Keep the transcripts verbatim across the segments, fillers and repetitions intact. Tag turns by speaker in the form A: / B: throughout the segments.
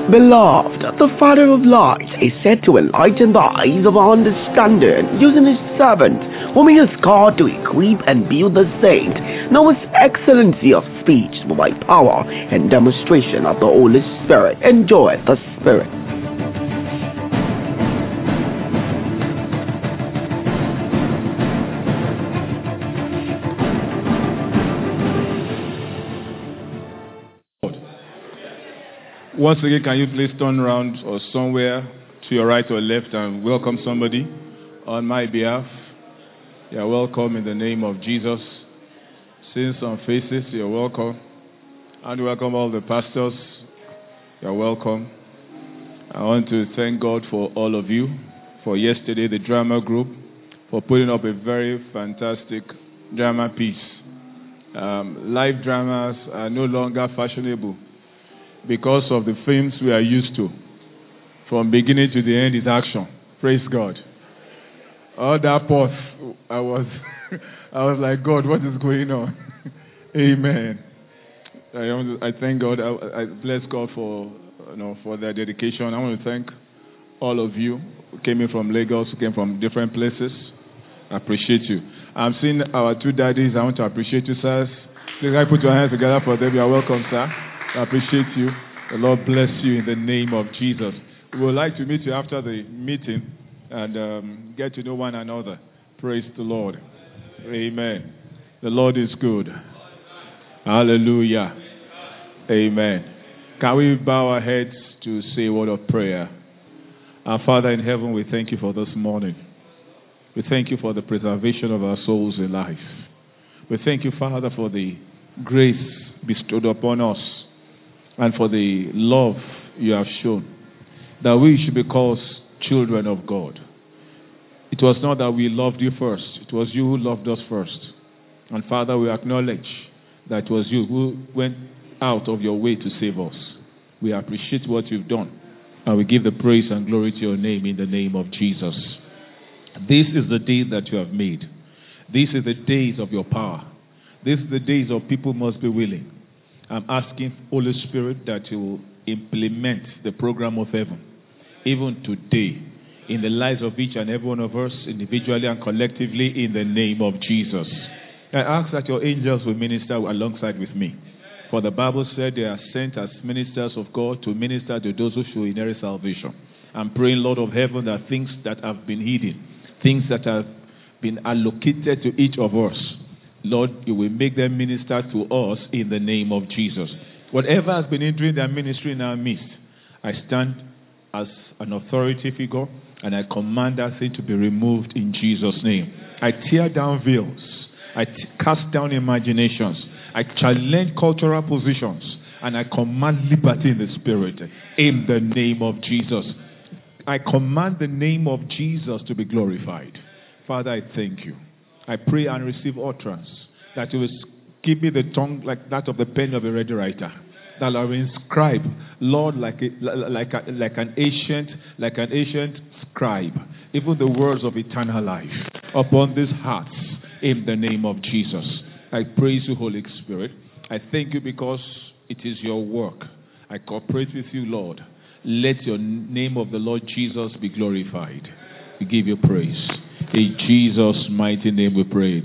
A: Beloved, the Father of lights is said to enlighten the eyes of our understanding, using his servant, whom he has called to equip and build the saint. Now his excellency of speech by power and demonstration of the Holy Spirit. Enjoy the Spirit.
B: Once again, can you please turn around or somewhere to your right or left and welcome somebody on my behalf? You're welcome in the name of Jesus. Seeing some faces, you're welcome. And welcome all the pastors. You're welcome. I want to thank God for all of you, for yesterday, the drama group, for putting up a very fantastic drama piece. Um, live dramas are no longer fashionable because of the films we are used to. From beginning to the end is action. Praise God. All that pause, I was, I was like, God, what is going on? Amen. I, I thank God. I, I bless God for, you know, for their dedication. I want to thank all of you who came in from Lagos, who came from different places. I appreciate you. I'm seeing our two daddies. I want to appreciate you, sirs. Please, I put your hands together for them. You are welcome, sir. I appreciate you. The Lord bless you in the name of Jesus. We would like to meet you after the meeting and um, get to know one another. Praise the Lord. Amen. The Lord is good. Hallelujah. Amen. Can we bow our heads to say a word of prayer? Our Father in heaven, we thank you for this morning. We thank you for the preservation of our souls in life. We thank you, Father, for the grace bestowed upon us and for the love you have shown, that we should be called children of God. It was not that we loved you first. It was you who loved us first. And Father, we acknowledge that it was you who went out of your way to save us. We appreciate what you've done, and we give the praise and glory to your name in the name of Jesus. This is the day that you have made. These are the days of your power. These are the days of people must be willing. I'm asking, Holy Spirit, that you will implement the program of heaven, even today, in the lives of each and every one of us, individually and collectively, in the name of Jesus. I ask that your angels will minister alongside with me. For the Bible said they are sent as ministers of God to minister to those who should inherit salvation. I'm praying, Lord of heaven, that things that have been hidden, things that have been allocated to each of us, Lord, you will make them minister to us in the name of Jesus. Whatever has been hindering their ministry in our midst, I stand as an authority figure and I command that thing to be removed in Jesus' name. I tear down veils. I t- cast down imaginations. I challenge cultural positions and I command liberty in the spirit in the name of Jesus. I command the name of Jesus to be glorified. Father, I thank you. I pray and receive utterance that you will give me the tongue like that of the pen of a ready writer, that I will inscribe, Lord, like a, like a, like an ancient like an ancient scribe, even the words of eternal life upon these hearts in the name of Jesus. I praise you, Holy Spirit. I thank you because it is your work. I cooperate with you, Lord. Let your name of the Lord Jesus be glorified. We give you praise. In Jesus' mighty name we pray.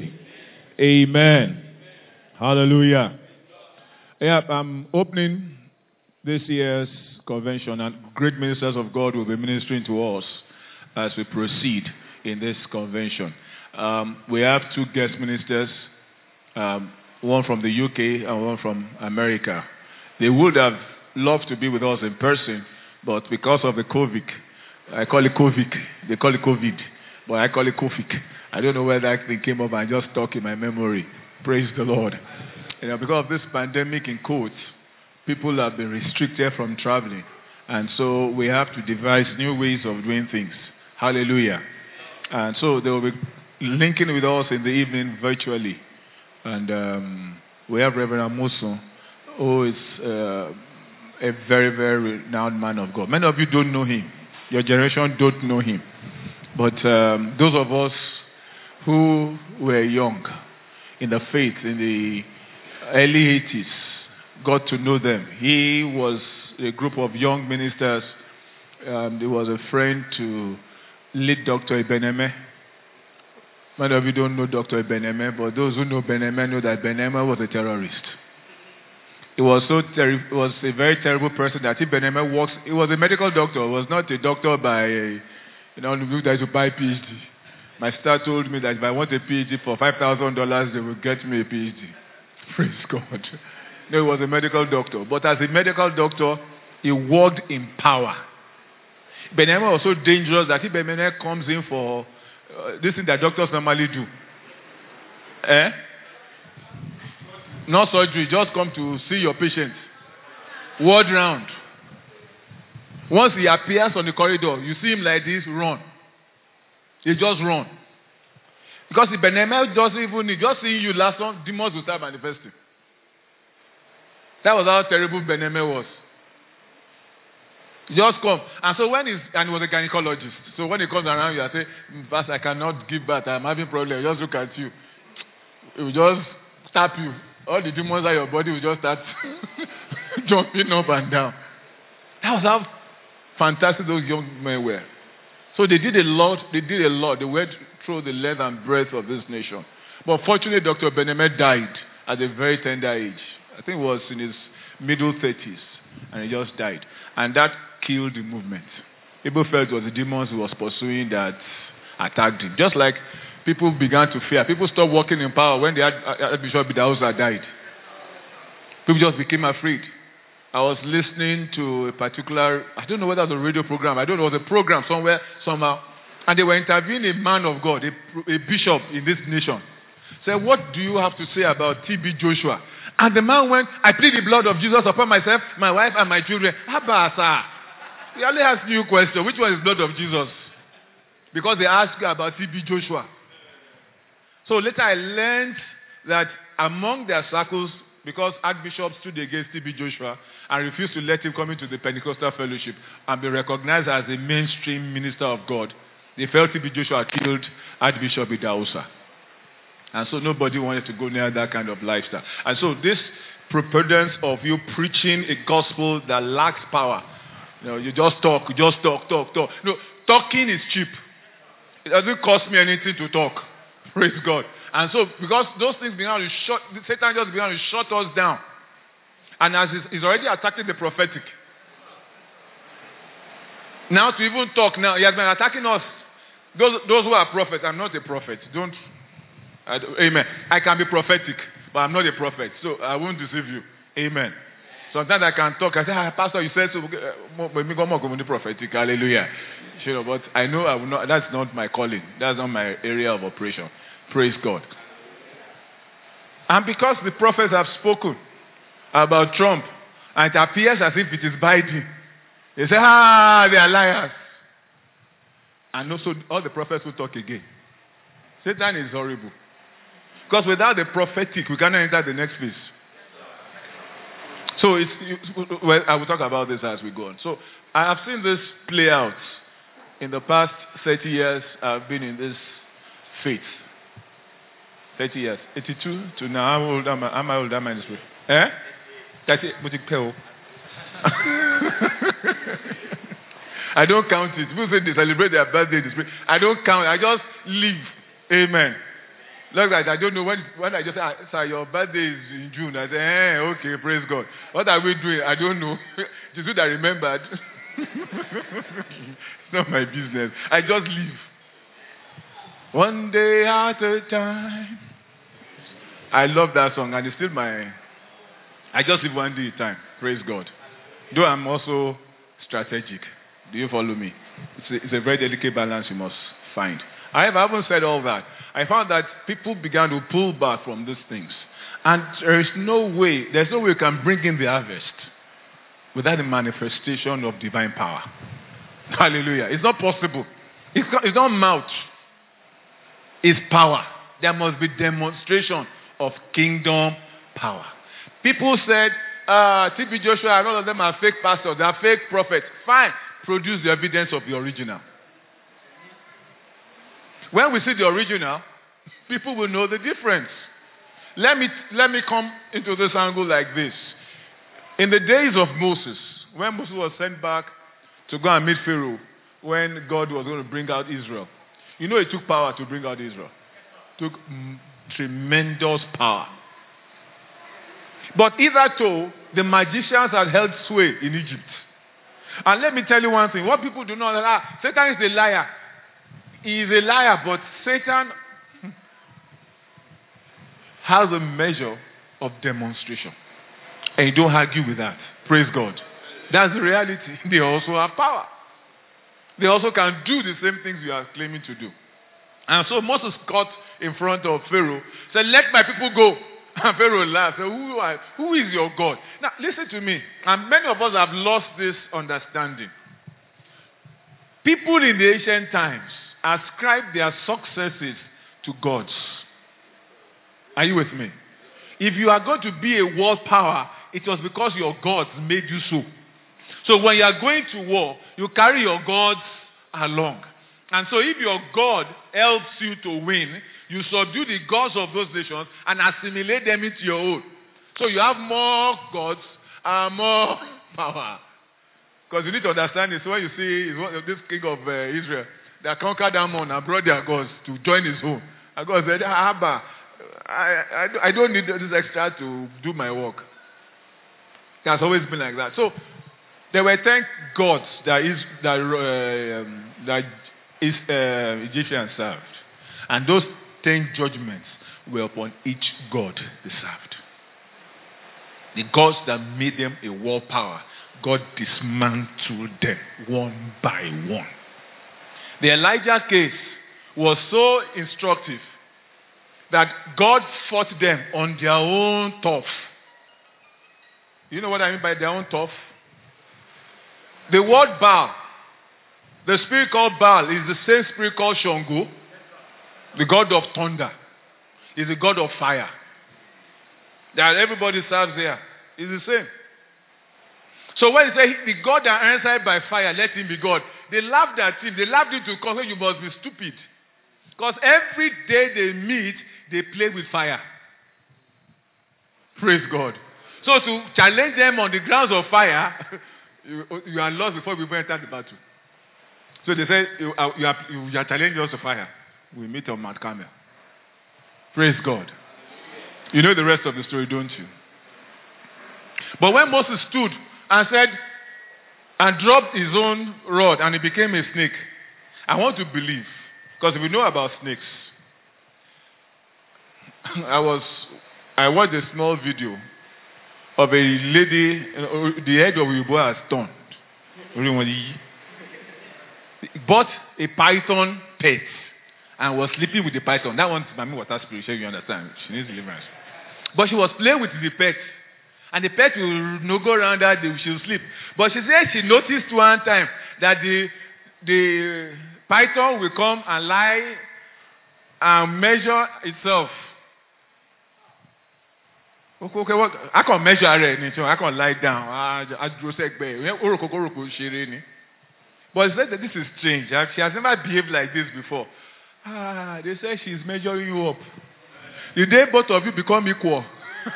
B: Amen. Hallelujah. Yeah, I'm opening this year's convention, and great ministers of God will be ministering to us as we proceed in this convention. Um, we have two guest ministers, um, one from the U K and one from America. They would have loved to be with us in person, but because of the COVID, I call it COVID, they call it COVID. But I call it COVID. I don't know where that thing came up. I just stuck in my memory. Praise the Lord. You know, because of this pandemic in quotes, people have been restricted from traveling. And so we have to devise new ways of doing things. Hallelujah. And so they will be linking with us in the evening virtually. And um, we have Reverend Amoso, who is uh, a very, very renowned man of God. Many of you don't know him. Your generation don't know him. But um, those of us who were young in the faith in the early eighties got to know them. He was a group of young ministers. Um, there was a friend to lead Doctor Ibeneme. Many of you don't know Doctor Ibeneme, but those who know Beneme know that Beneme was a terrorist. He was so terri- he was a very terrible person that if Beneme works, he was a medical doctor. He was not a doctor by, you know, that to buy PhD. My sister told me that if I want a PhD for five thousand dollars, they will get me a PhD. Praise God. No, he was a medical doctor. But as a medical doctor, he worked in power. Beneme was so dangerous that if Beneme comes in for uh, this thing that doctors normally do, eh? No surgery, just come to see your patient. Word round. Once he appears on the corridor, you see him like this, run. He just run. Because the Beneme doesn't even need, just seeing you last one, demons will start manifesting. That was how terrible Beneme was. Just come. And so when he's, and he was a gynecologist. So when he comes around you, I say, Pastor, I cannot give birth, I'm having problems. Just look at you. He will just stab you. All the demons in your body will just start jumping up and down. That was how fantastic those young men were. So they did a lot. They did a lot. They went through the length and breadth of this nation. But fortunately, Doctor Beneme died at a very tender age. I think it was in his middle thirties. And he just died. And that killed the movement. People felt it was the demons he was pursuing that attacked him. Just like people began to fear. People stopped walking in power when the Archbishop Idahosa died. People just became afraid. I was listening to a particular, I don't know whether it was a radio program, I don't know, it was a program somewhere, somehow, and they were interviewing a man of God, a, a bishop in this nation. Said, what do you have to say about T B Joshua? And the man went, I plead the blood of Jesus upon myself, my wife, and my children. Abba, sir. He only asked you a question, which one is blood of Jesus? Because they asked you about T B Joshua. So later I learned that among their circles, because Archbishop stood against T B Joshua and refused to let him come into the Pentecostal fellowship and be recognized as a mainstream minister of God, they felt T B Joshua killed Archbishop Idahosa. And so nobody wanted to go near that kind of lifestyle. And so this preponderance of you preaching a gospel that lacks power, you know, you just talk, you just talk, talk, talk. No, talking is cheap. It doesn't cost me anything to talk. Praise God. And so, because those things began to shut, Satan just began to shut us down. And as he's, he's already attacking the prophetic. Now to even talk now, he has been attacking us. Those, those who are prophets, I'm not a prophet. Don't, I don't, amen. I can be prophetic, but I'm not a prophet. So I won't deceive you. Amen. Sometimes I can talk. I say, ah, Pastor, you said so. Uh, prophetic. Hallelujah. You know, but I know I will not. That's not my calling. That's not my area of operation. Praise God. And because the prophets have spoken about Trump, and it appears as if it is Biden, they say, ah, they are liars. And also all the prophets will talk again. Satan is horrible. Because without the prophetic, we cannot enter the next phase. So it's, well, I will talk about this as we go on. So I have seen this play out. In the past thirty years, I've been in this faith. thirty years. eighty-two to now. How old am I? How old am I in this way? Eh? thirty. I don't count it. People say they celebrate their birthday this way. I don't count. I just live. Amen. Look like I don't know when when I just say, ah, sir, your birthday is in June. I say, eh, okay, praise God. What are we doing? I don't know. It's good I remembered. It's not my business. I just live. One day at a time. I love that song, and it's still my. I just live one day at a time. Praise God. Though I'm also strategic. Do you follow me? It's a, it's a very delicate balance you must find. However, I haven't said all that. I found that people began to pull back from these things. And there is no way, there's no way you can bring in the harvest without the manifestation of divine power. Hallelujah. It's not possible. It's not, it's not mouth. It's power. There must be demonstration of kingdom power. People said, uh, T B Joshua and all of them are fake pastors. They are fake prophets. Fine. Produce the evidence of the original. When we see the original, people will know the difference. Let me, let me come into this angle like this. In the days of Moses, when Moses was sent back to go and meet Pharaoh, when God was going to bring out Israel, you know it took power to bring out Israel. It took mm, tremendous power. But hitherto, the magicians had held sway in Egypt. And let me tell you one thing. What people do not know, ah, Satan is a liar. He is a liar, but Satan has a measure of demonstration. And you don't argue with that. Praise God. That's the reality. They also have power. They also can do the same things you are claiming to do. And so Moses got in front of Pharaoh, said, let my people go. And Pharaoh laughed. Said, who, are, who is your God? Now, listen to me. And many of us have lost this understanding. People in the ancient times ascribe their successes to gods. Are you with me? If you are going to be a world power, it was because your gods made you so. So when you are going to war, you carry your gods along. And so if your God helps you to win, you subdue the gods of those nations and assimilate them into your own. So you have more gods and more power. Because you need to understand this. When you see this king of uh, Israel, that conquered Ammon and brought their gods to join his own. And God said, Abba, I, I, I don't need this extra to do my work. It has always been like that. So there were ten gods that is that uh, um, that is uh, Egyptians served, and those ten judgments were upon each god they served. The gods that made them a world power, God dismantled them one by one. The Elijah case was so instructive that God fought them on their own turf. You know what I mean by their own turf? The word Baal, the spirit called Baal is the same spirit called Shango, the god of thunder. Is the god of fire. That everybody serves there. It's the same. So when they say the God that answered by fire, let him be God, they laughed at him. They laughed him to call him, you must be stupid. Because every day they meet, they play with fire. Praise God. So to challenge them on the grounds of fire, you, you are lost before we even enter the battle. So they say, you are, you are, you are challenging us to fire. We meet on Mount Carmel. Praise God. You know the rest of the story, don't you? But when Moses stood and said, and dropped his own rod and it became a snake, I want to believe, because we know about snakes. I was, I watched a small video of a lady, the head of Ubo has turned. Bought a python pet and was sleeping with the python. That one's Mami Water Spirit, you understand. She needs deliverance. But she was playing with the pet. And the pet will no go around that day, she will sleep. But she said she noticed one time that the, the python will come and lie and measure itself. Okay, okay, what? I can measure it. I can lie down. But she said that this is strange. She has never behaved like this before. Ah, they say she's measuring you up. The day both of you become equal.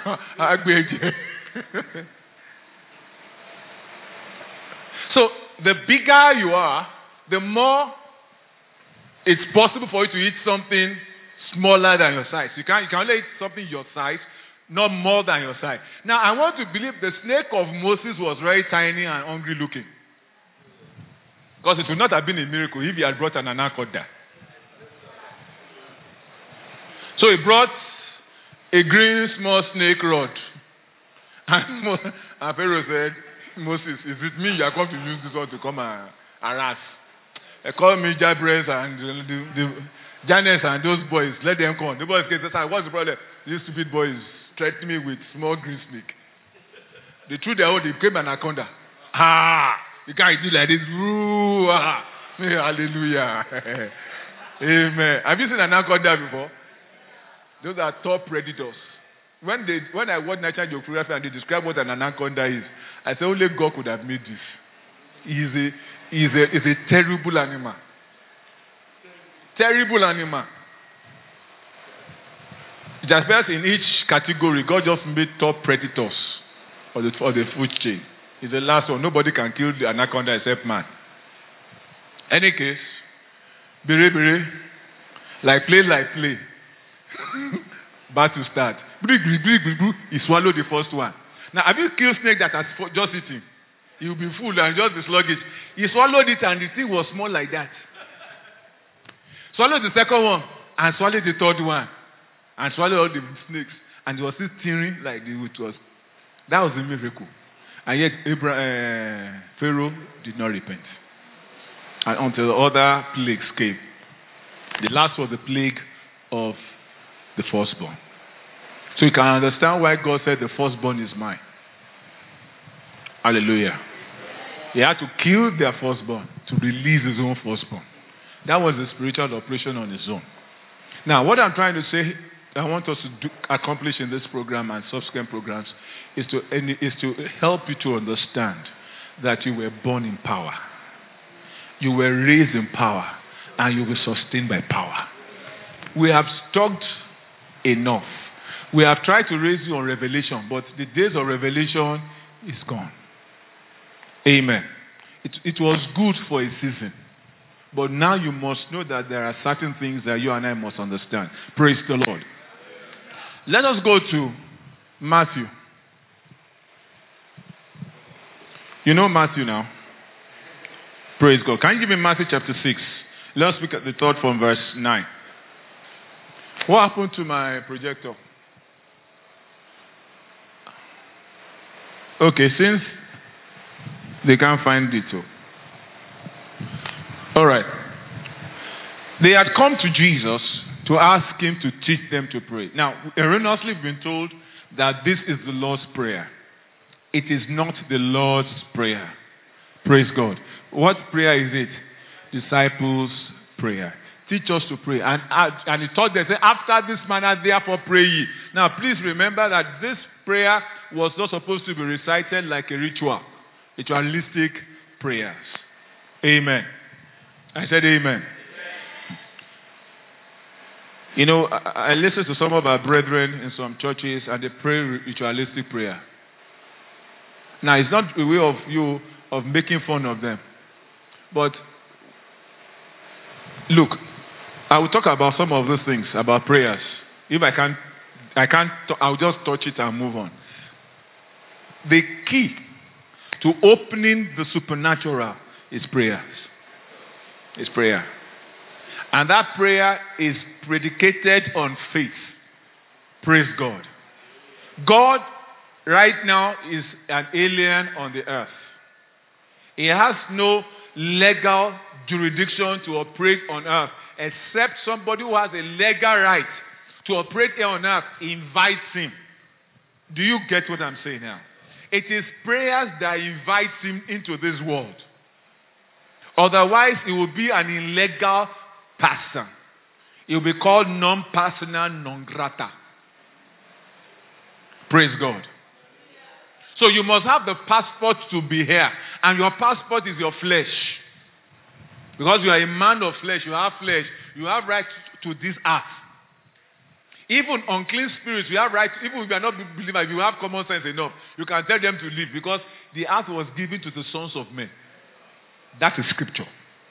B: So the bigger you are, the more it's possible for you to eat something smaller than your size. You can you can only eat something your size, not more than your size. Now I want to believe the snake of Moses was very tiny and hungry looking. Because it would not have been a miracle if he had brought an anaconda. So he brought a green small snake rod. And, Mo- and Pharaoh said, Moses, is it me you are going to use this one to come and harass? They call me Jabres and the, the, the Jannes and those boys. Let them come. The boys came and said, what's the problem? These stupid boys threatened me with small green snake. They threw their own, they became an anaconda. Ah! You can't do like this. Ooh, ah. Hallelujah. Amen. Have you seen an anaconda before? Those are top predators. When they when I watch National Geographic and they describe what an anaconda is, I say only God could have made this. He's a he's a he's a terrible animal. Terrible animal. It appears in each category, God just made top predators for the for the food chain. It's the last one. Nobody can kill the anaconda except man. Any case, bere bere, like play, like play. Battle start. He swallowed the first one. Now, have you killed snake that has just eaten? He will be full and just be sluggish. He swallowed it and the thing was small like that. Swallowed the second one and swallowed the third one and swallowed all the snakes and it was still tearing like the it was. That was a miracle. And yet Abraham, uh, Pharaoh did not repent. And until the other plagues came. The last was the plague of the firstborn. So you can understand why God said the firstborn is mine. Hallelujah. He had to kill their firstborn to release his own firstborn. That was the spiritual operation on his own. Now, what I'm trying to say, I want us to do, accomplish in this program and subsequent programs is to, is to help you to understand that you were born in power. You were raised in power and you were sustained by power. We have talked enough. We have tried to raise you on revelation, but the days of revelation is gone. Amen. It, it was good for a season. But now you must know that there are certain things that you and I must understand. Praise the Lord. Let us go to Matthew. You know Matthew now? Praise God. Can you give me Matthew chapter six? Let's look at the third from verse nine. What happened to my projector? Okay, since they can't find it. So. All right. They had come to Jesus to ask him to teach them to pray. Now, erroneously we've been told that this is the Lord's Prayer. It is not the Lord's Prayer. Praise God. What prayer is it? Disciples' prayer. Teach us to pray. And, and he taught them, say, after this manner, therefore pray ye. Now, please remember that this prayer was not supposed to be recited like a ritual. Ritualistic prayers. Amen. I said amen. You know, I, I listen to some of our brethren in some churches and they pray ritualistic prayer. Now, it's not a way of you of making fun of them. But, look, I will talk about some of those things, about prayers. If I can't, I can't, I'll just touch it and move on. The key to opening the supernatural is prayers. It's prayer. And that prayer is predicated on faith. Praise God. God right now is an alien on the earth. He has no legal jurisdiction to operate on earth except somebody who has a legal right to operate here on earth invites him. Do you get what I'm saying now? It is prayers that invites him into this world. Otherwise, it will be an illegal person. It will be called non-persona non grata. Praise God. So you must have the passport to be here. And your passport is your flesh. Because you are a man of flesh. You have flesh. You have right to this earth. Even unclean spirits, you have right. Even if you are not believers, if you have common sense enough, you can tell them to leave. Because the earth was given to the sons of men. That is scripture.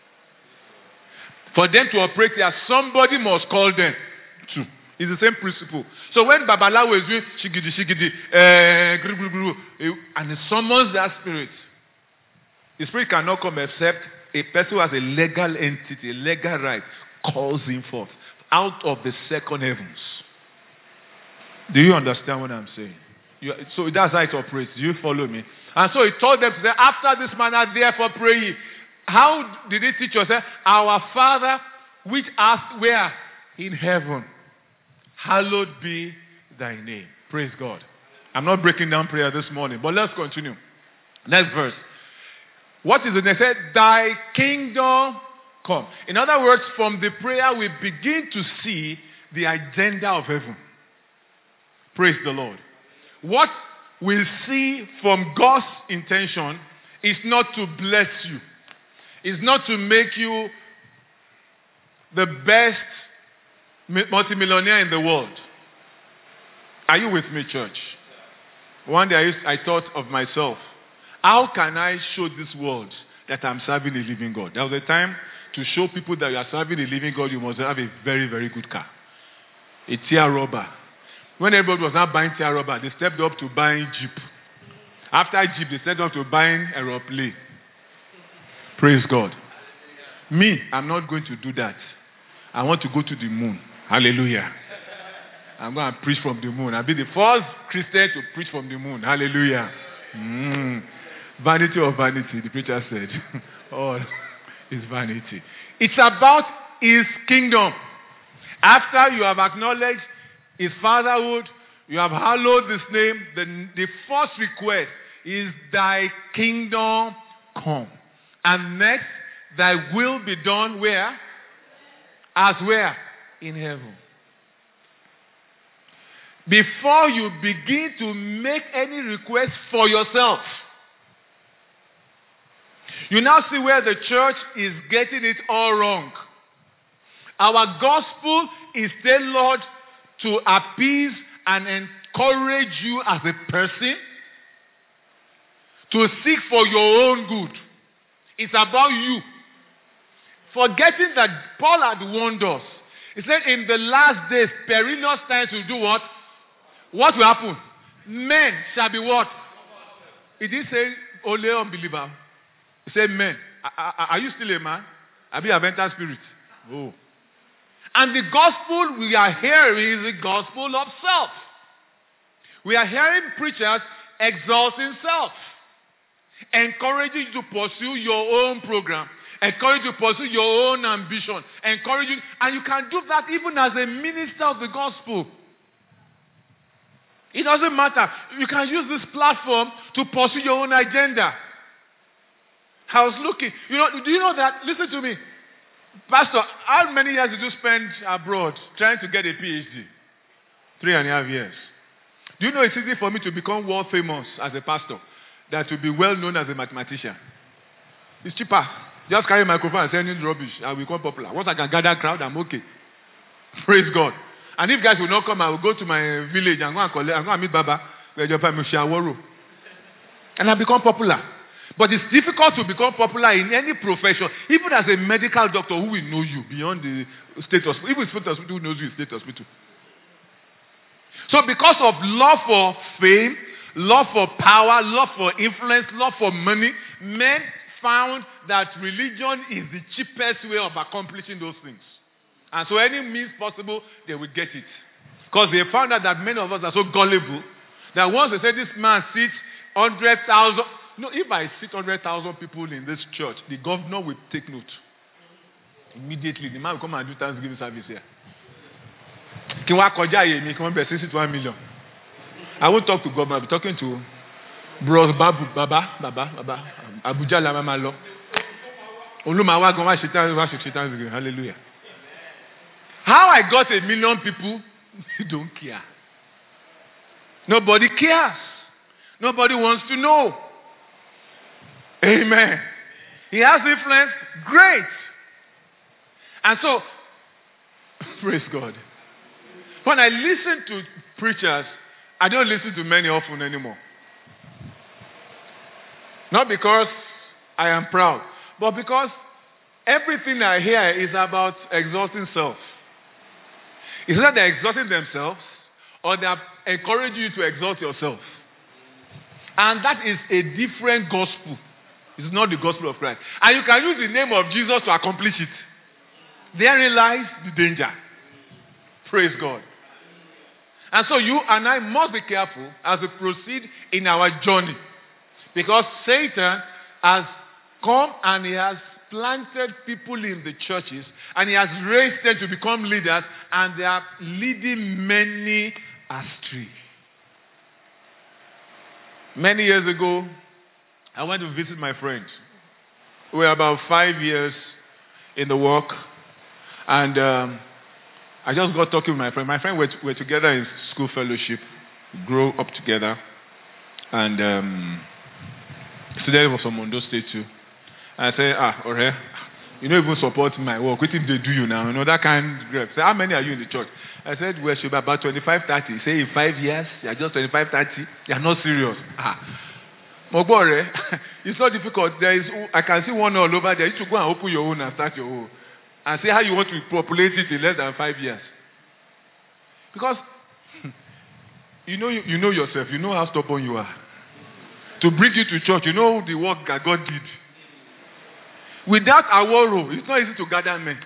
B: For them to operate here, somebody must call them to. It's the same principle. So when Babalawo is doing shigidi shigidi, uh, gru, gru, gru, and he summons that spirit, the spirit cannot come except a person who has a legal entity, a legal right, calls him forth out of the second heavens. Do you understand what I'm saying? You, so that's how it operates. Do you follow me? And so he told them to say, after this manner, therefore pray ye. How did he teach us? Our Father, which art where? In heaven. Hallowed be thy name. Praise God. I'm not breaking down prayer this morning, but let's continue. Next verse. What is the next? Thy kingdom come. In other words, from the prayer we begin to see the agenda of heaven. Praise the Lord. What we see from God's intention is not to bless you. It's not to make you the best multimillionaire in the world. Are you with me, church? One day I, used, I thought of myself. How can I show this world that I'm serving a living God? There was a time to show people that you are serving a living God, you must have a very, very good car. A tear rubber. When everybody was not buying tear rubber, they stepped up to buying Jeep. After Jeep, they stepped up to buying aeroplane. Praise God. Me, I'm not going to do that. I want to go to the moon. Hallelujah. I'm going to preach from the moon. I'll be the first Christian to preach from the moon. Hallelujah. Mm. Vanity of vanity, the preacher said. All is vanity. It's about his kingdom. After you have acknowledged his fatherhood, you have hallowed his name, the, the first request is thy kingdom come. And next, thy will be done where? As where? In heaven. Before you begin to make any request for yourself, you now see where the church is getting it all wrong. Our gospel is tailored to appease and encourage you as a person to seek for your own good. It's about you. Forgetting that Paul had warned us. He said in the last days, perilous times will do what? What will happen? Men shall be what? He didn't say only unbeliever. He said men. Are you still a man? Have you a mental spirit? Oh. And the gospel we are hearing is the gospel of self. We are hearing preachers exalting self, encouraging you to pursue your own program, encouraging you to pursue your own ambition, encouraging, and you can do that even as a minister of the gospel. It doesn't matter. You can use this platform to pursue your own agenda. I was looking. You know, do you know that? Listen to me. Pastor, how many years did you spend abroad trying to get a P H D? Three and a half years. Do you know it's easy for me to become world famous as a pastor than to be well known as a mathematician? It's cheaper. Just carry a microphone and send in rubbish. I will become popular. Once I can gather a crowd, I'm okay. Praise God. And if guys will not come, I will go to my village and go and collect, and go and meet Baba, and I become popular. But it's difficult to become popular in any profession, even as a medical doctor who will know you beyond the state hospital. Even state hospital who knows you in state hospital. So because of love for fame, love for power, love for influence, love for money, men found that religion is the cheapest way of accomplishing those things. And so any means possible, they will get it. Because they found out that many of us are so gullible that once they say this man sits one hundred thousand, no, if I sit one hundred thousand people in this church, the governor will take note. Immediately, the man will come and do Thanksgiving service here. one million. I won't talk to government, I'll be talking to Bros Babu, Baba, Baba, Baba, Abuja Lama Malo. Hallelujah. How I got a million people, you don't care. Nobody cares. Nobody wants to know. Amen. He has influence. Great. And so, praise God. When I listen to preachers, I don't listen to many often anymore. Not because I am proud, but because everything I hear is about exalting self. It's not they're exalting themselves or they're encouraging you to exalt yourself. And that is a different gospel. It's not the gospel of Christ. And you can use the name of Jesus to accomplish it. Therein lies the danger. Praise God. And so you and I must be careful as we proceed in our journey. Because Satan has come and he has planted people in the churches and he has raised them to become leaders and they are leading many astray. Many years ago, I went to visit my friends. We were about five years in the work and um, I just got talking with my friend. My friend were, were together in school fellowship, grew up together, and um, student was from Mondo State too. And I said, ah, alright, you don't even support my work. What did they do you now? You know, that kind of grip. So how many are you in the church? I said, well, should be about twenty-five, thirty. He said, in five years, you are just twenty-five, thirty. You are not serious. Ah.
C: Mogbore, it's not difficult. There is, I can see one all over there. You should go and open your own and start your own. And see how you want to populate it in less than five years. Because you know you, you know yourself. You know how stubborn you are. To bring you to church, you know the work that God did. Without Aworo, it's not easy to gather men.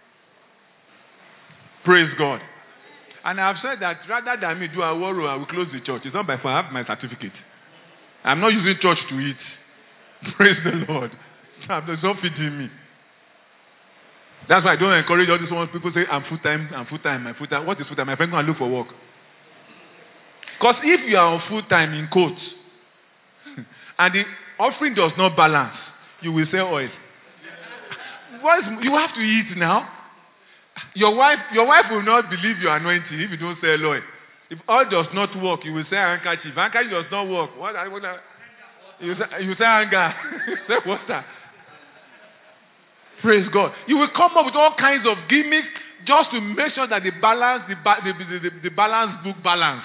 C: Praise God. And I've said that rather than me do Aworo, I will close the church. It's not by far. I have my certificate. I'm not using church to eat. Praise the Lord. There's not feeding me. That's why I don't encourage all these ones. People say, I'm full-time, I'm full-time, I'm full-time. What is full-time? My friend go and look for work. Because if you are on full-time in quotes, and the offering does not balance, you will sell oil. You have to eat now. Your wife, your wife will not believe your anointing if you don't sell oil. If oil does not work, you will say handkerchief. Handkerchief does not work. What? what you say, you say anger. You say water. Praise God. You will come up with all kinds of gimmicks just to make sure that the balance, the, the, the, the, the balance book balance.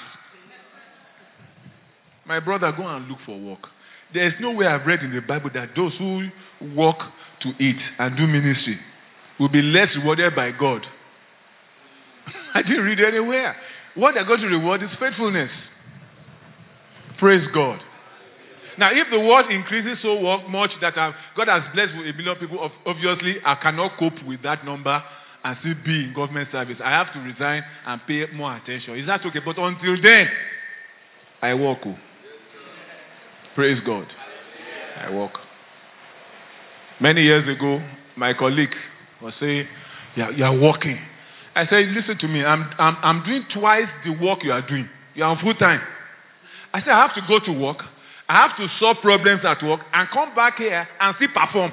C: My brother, go and look for work. There is no way I've read in the Bible that those who work to eat and do ministry will be less rewarded by God. I didn't read anywhere. What they're going to reward is faithfulness. Praise God. Now, if the world increases so much that I've, God has blessed with a million people, obviously I cannot cope with that number and still be in government service. I have to resign and pay more attention. Is that okay? But until then, I work. Praise God. I work. Many years ago, my colleague was saying, yeah, you are working. I said, listen to me. I'm, I'm, I'm doing twice the work you are doing. You are on full time. I said, I have to go to work. I have to solve problems at work and come back here and still perform.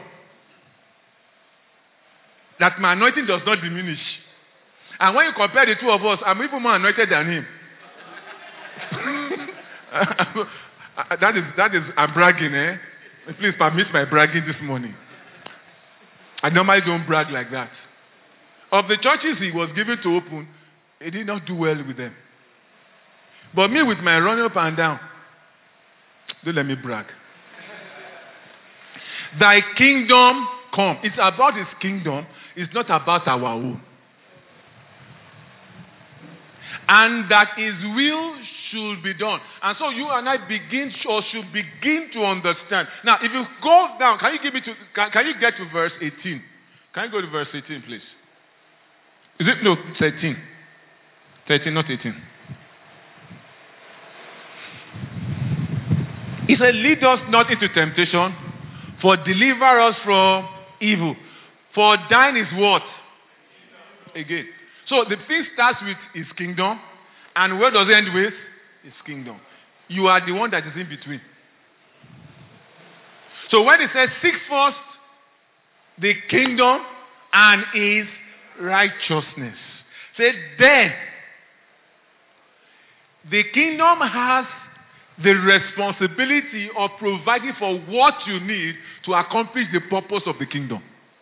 C: That my anointing does not diminish. And when you compare the two of us, I'm even more anointed than him. that is, that is, I'm bragging, eh? Please permit my bragging this morning. I normally don't brag like that. Of the churches he was given to open, he did not do well with them. But me with my running up and down, don't let me brag. Thy kingdom come. It's about his kingdom. It's not about our own. And that his will should be done. And so you and I begin or should begin to understand. Now, if you go down, can you give me to can, can you get to verse eighteen? Can you go to verse eighteen, please? Is it no thirteen? thirteen, not eighteen. He said, lead us not into temptation, for deliver us from evil. For thine is what? Again. So the thing starts with his kingdom, and where does it end with? His kingdom. You are the one that is in between. So when he says, seek first the kingdom and his righteousness, say then the kingdom has the responsibility of providing for what you need to accomplish the purpose of the kingdom.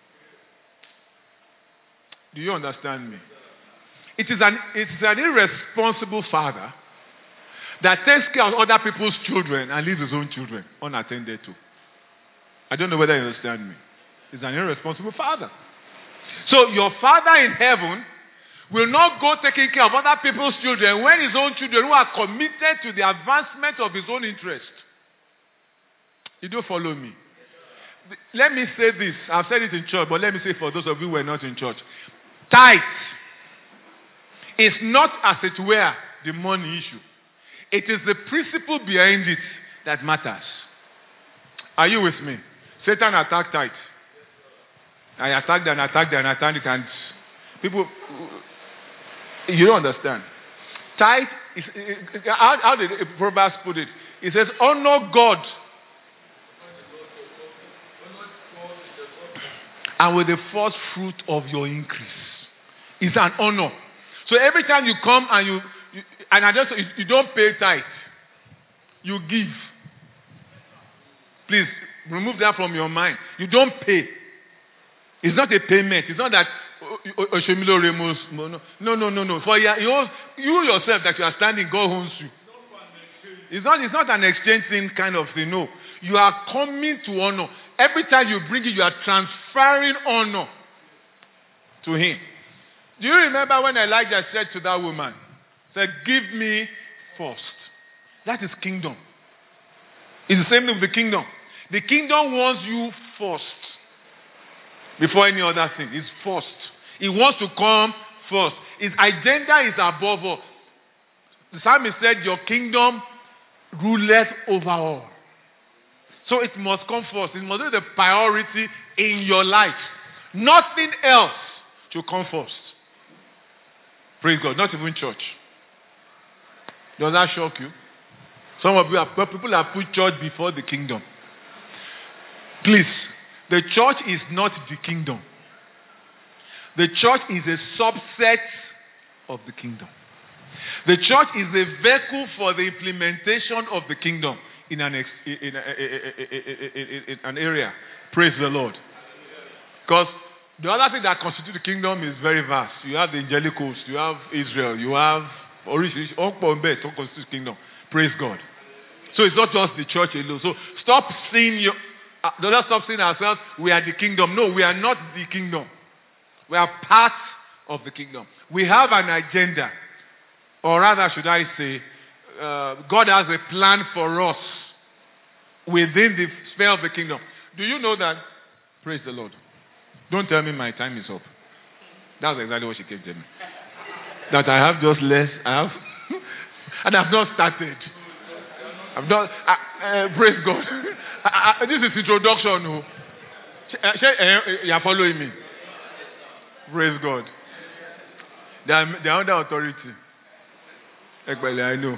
C: Do you understand me? It is an, it is an irresponsible father that takes care of other people's children and leaves his own children unattended to. I don't know whether you understand me. He's an irresponsible father. So your father in heaven will not go taking care of other people's children when his own children who are committed to the advancement of his own interest. You don't follow me. Let me say this. I've said it in church, but let me say for those of you who are not in church. Tithe is not, as it were, the money issue. It is the principle behind it that matters. Are you with me? Satan attacked tithe. I attacked and attacked and attacked it, and people, you don't understand. Tithe is, how, how did Proverbs put it? It says, honor God and with the first fruit of your increase. It's an honor. So every time you come and you, you and I just you, you don't pay tithe, you give. Please remove that from your mind. You don't pay. It's not a payment. It's not that Oshemilo Ramos. No, no, no, no. For you, you yourself that you are standing, God owns you. It's not, it's not an exchange thing kind of thing. No. You are coming to honor. Every time you bring it, you are transferring honor to him. Do you remember when Elijah said to that woman, said, give me first. That is kingdom. It's the same thing with the kingdom. The kingdom wants you first. Before any other thing. It's first. It wants to come first. Its agenda is above all. The psalmist said, your kingdom ruleth over all. So it must come first. It must be the priority in your life. Nothing else should come first. Praise God. Not even church. Does that shock you? Some of you have, people have put church before the kingdom. Please, the church is not the kingdom. The church is a subset of the kingdom. The church is a vehicle for the implementation of the kingdom in an, ex, in, a, in, in an area. Praise the Lord. Because the other thing that constitutes the kingdom is very vast. You have the angelic host, you have Israel, you have Orish, Okpombe, to constitute the kingdom. Praise God. So it's not just the church alone. So stop seeing your, uh, don't stop seeing ourselves, we are the kingdom. No, we are not the kingdom. We are part of the kingdom. We have an agenda. Or rather, should I say, uh, God has a plan for us within the sphere of the kingdom. Do you know that? Praise the Lord. Don't tell me my time is up. That's exactly what she came to me. That I have just less, I have, and I've not started. I've done, uh, uh, praise God. I, I, this is introduction. No? You are following me. Praise God. They are, they are under authority. I know.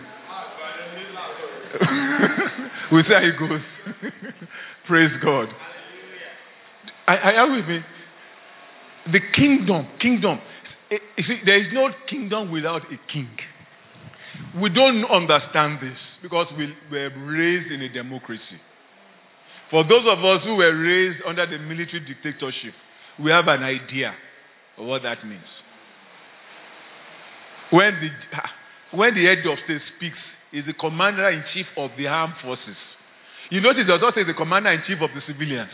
C: We'll see how it goes. Praise God. Are, are you with me? The kingdom, kingdom. You see, there is no kingdom without a king. We don't understand this because we were raised in a democracy. For those of us who were raised under the military dictatorship, we have an idea of what that means. When the, when the head of state speaks, is the commander-in-chief of the armed forces. You notice it does not say the commander-in-chief of the civilians.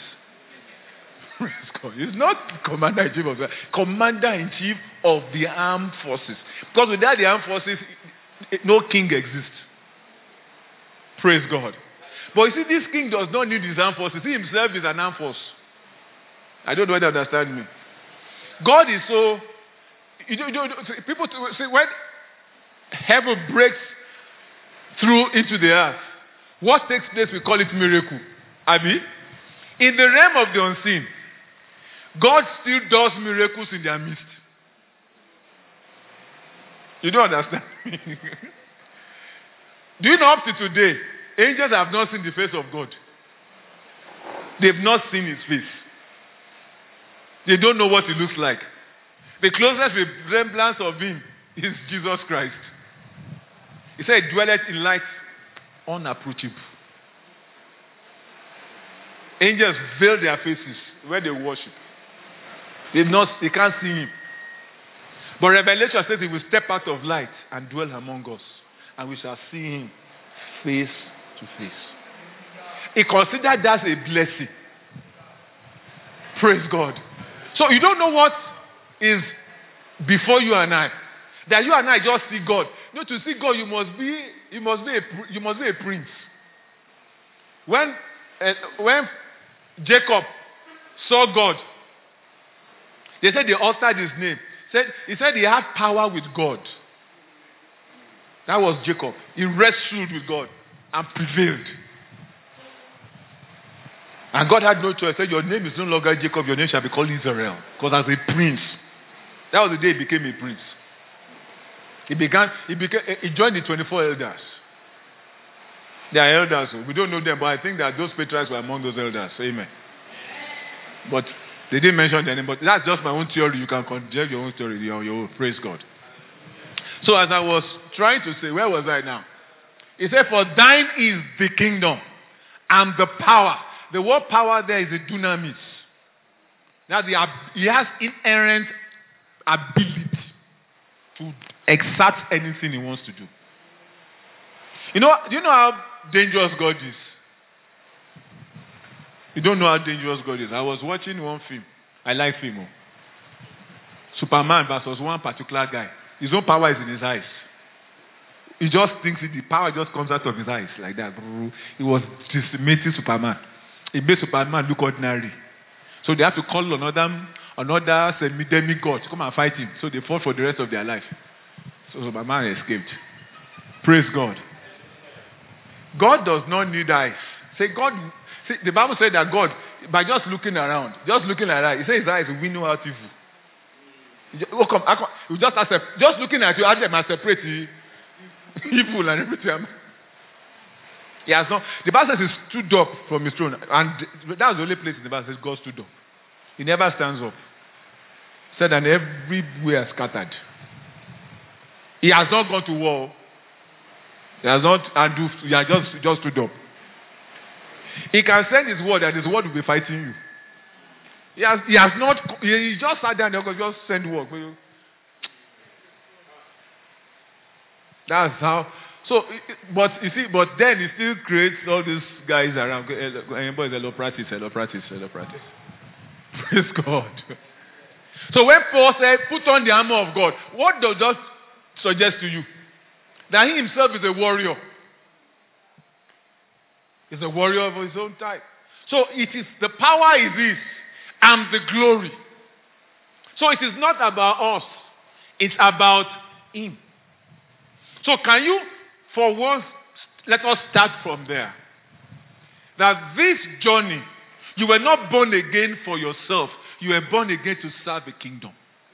C: It's not commander-in-chief of the commander-in-chief of the armed forces. Because without the armed forces, no king exists. Praise God. But you see, this king does not need his armed forces. He himself is an armed force. I don't know whether you understand me. God is so... You don't, you don't, people say, when heaven breaks through into the earth, what takes place, we call it miracle. I mean, in the realm of the unseen, God still does miracles in their midst. You don't understand me? Do you know up to today, angels have not seen the face of God. They've not seen his face. They don't know what he looks like. The closest resemblance of him is Jesus Christ. He said, dwelleth in light, unapproachable. Angels veil their faces where they worship. They not, they can't see him. But Revelation says he will step out of light and dwell among us. And we shall see him face to face. He considered that a blessing. Praise God. So you don't know what is before you and I. That you and I just see God. No, to see God, you must be, you must be, a, you must be a prince. When, uh, when Jacob saw God, they said they altered his name. Said, he said he had power with God. That was Jacob. He wrestled with God and prevailed. And God had no choice. He said, your name is no longer Jacob, your name shall be called Israel. Because as a prince, that was the day he became a prince. He began, he became, he joined the twenty-four elders. They are elders. We don't know them, but I think that those patriarchs were among those elders. Amen. But they didn't mention their name, but that's just my own theory. You can conject your own theory, your own. Praise God. So as I was trying to say, where was I now? He said, for thine is the kingdom and the power. The word power there is a dunamis. Now the, he has inherent ability to exert anything he wants to do. You know, do you know how dangerous God is? You don't know how dangerous God is. I was watching one film. I like film. Oh. Superman versus one particular guy. His own power is in his eyes. He just thinks it, the power just comes out of his eyes like that. He was decimating Superman. It made Superman look ordinary. So they have to call another another semi-demigod to come and fight him. So they fought for the rest of their life. So Superman escaped. Praise God. God does not need eyes. Say God. See, the Bible said that God, by just looking around, just looking around, He says His eyes will know out evil. Just, oh, come, come, you just accept, just looking at you, I them and separate the evil and everything. He has not. The Bible says He stood up from His throne, and that was the only place in the Bible says God stood up. He never stands up. He said, and everywhere scattered. He has not gone to war. He has not, and he has just just stood up. He can send His word, and His word will be fighting you. He has, he has not. He just sat down and just send word. That's how. So, but you see, but then He still creates all these guys around. Boys, hello practice, hello practice, hello practice. Praise God. So when Paul said, "Put on the armor of God," what does that suggest to you? That he himself is a warrior. He's a warrior of his own type. So it is the power is his and the glory. So it is not about us. It's about him. So can you, for once, let us start from there. That this journey, you were not born again for yourself. You were born again to serve the kingdom.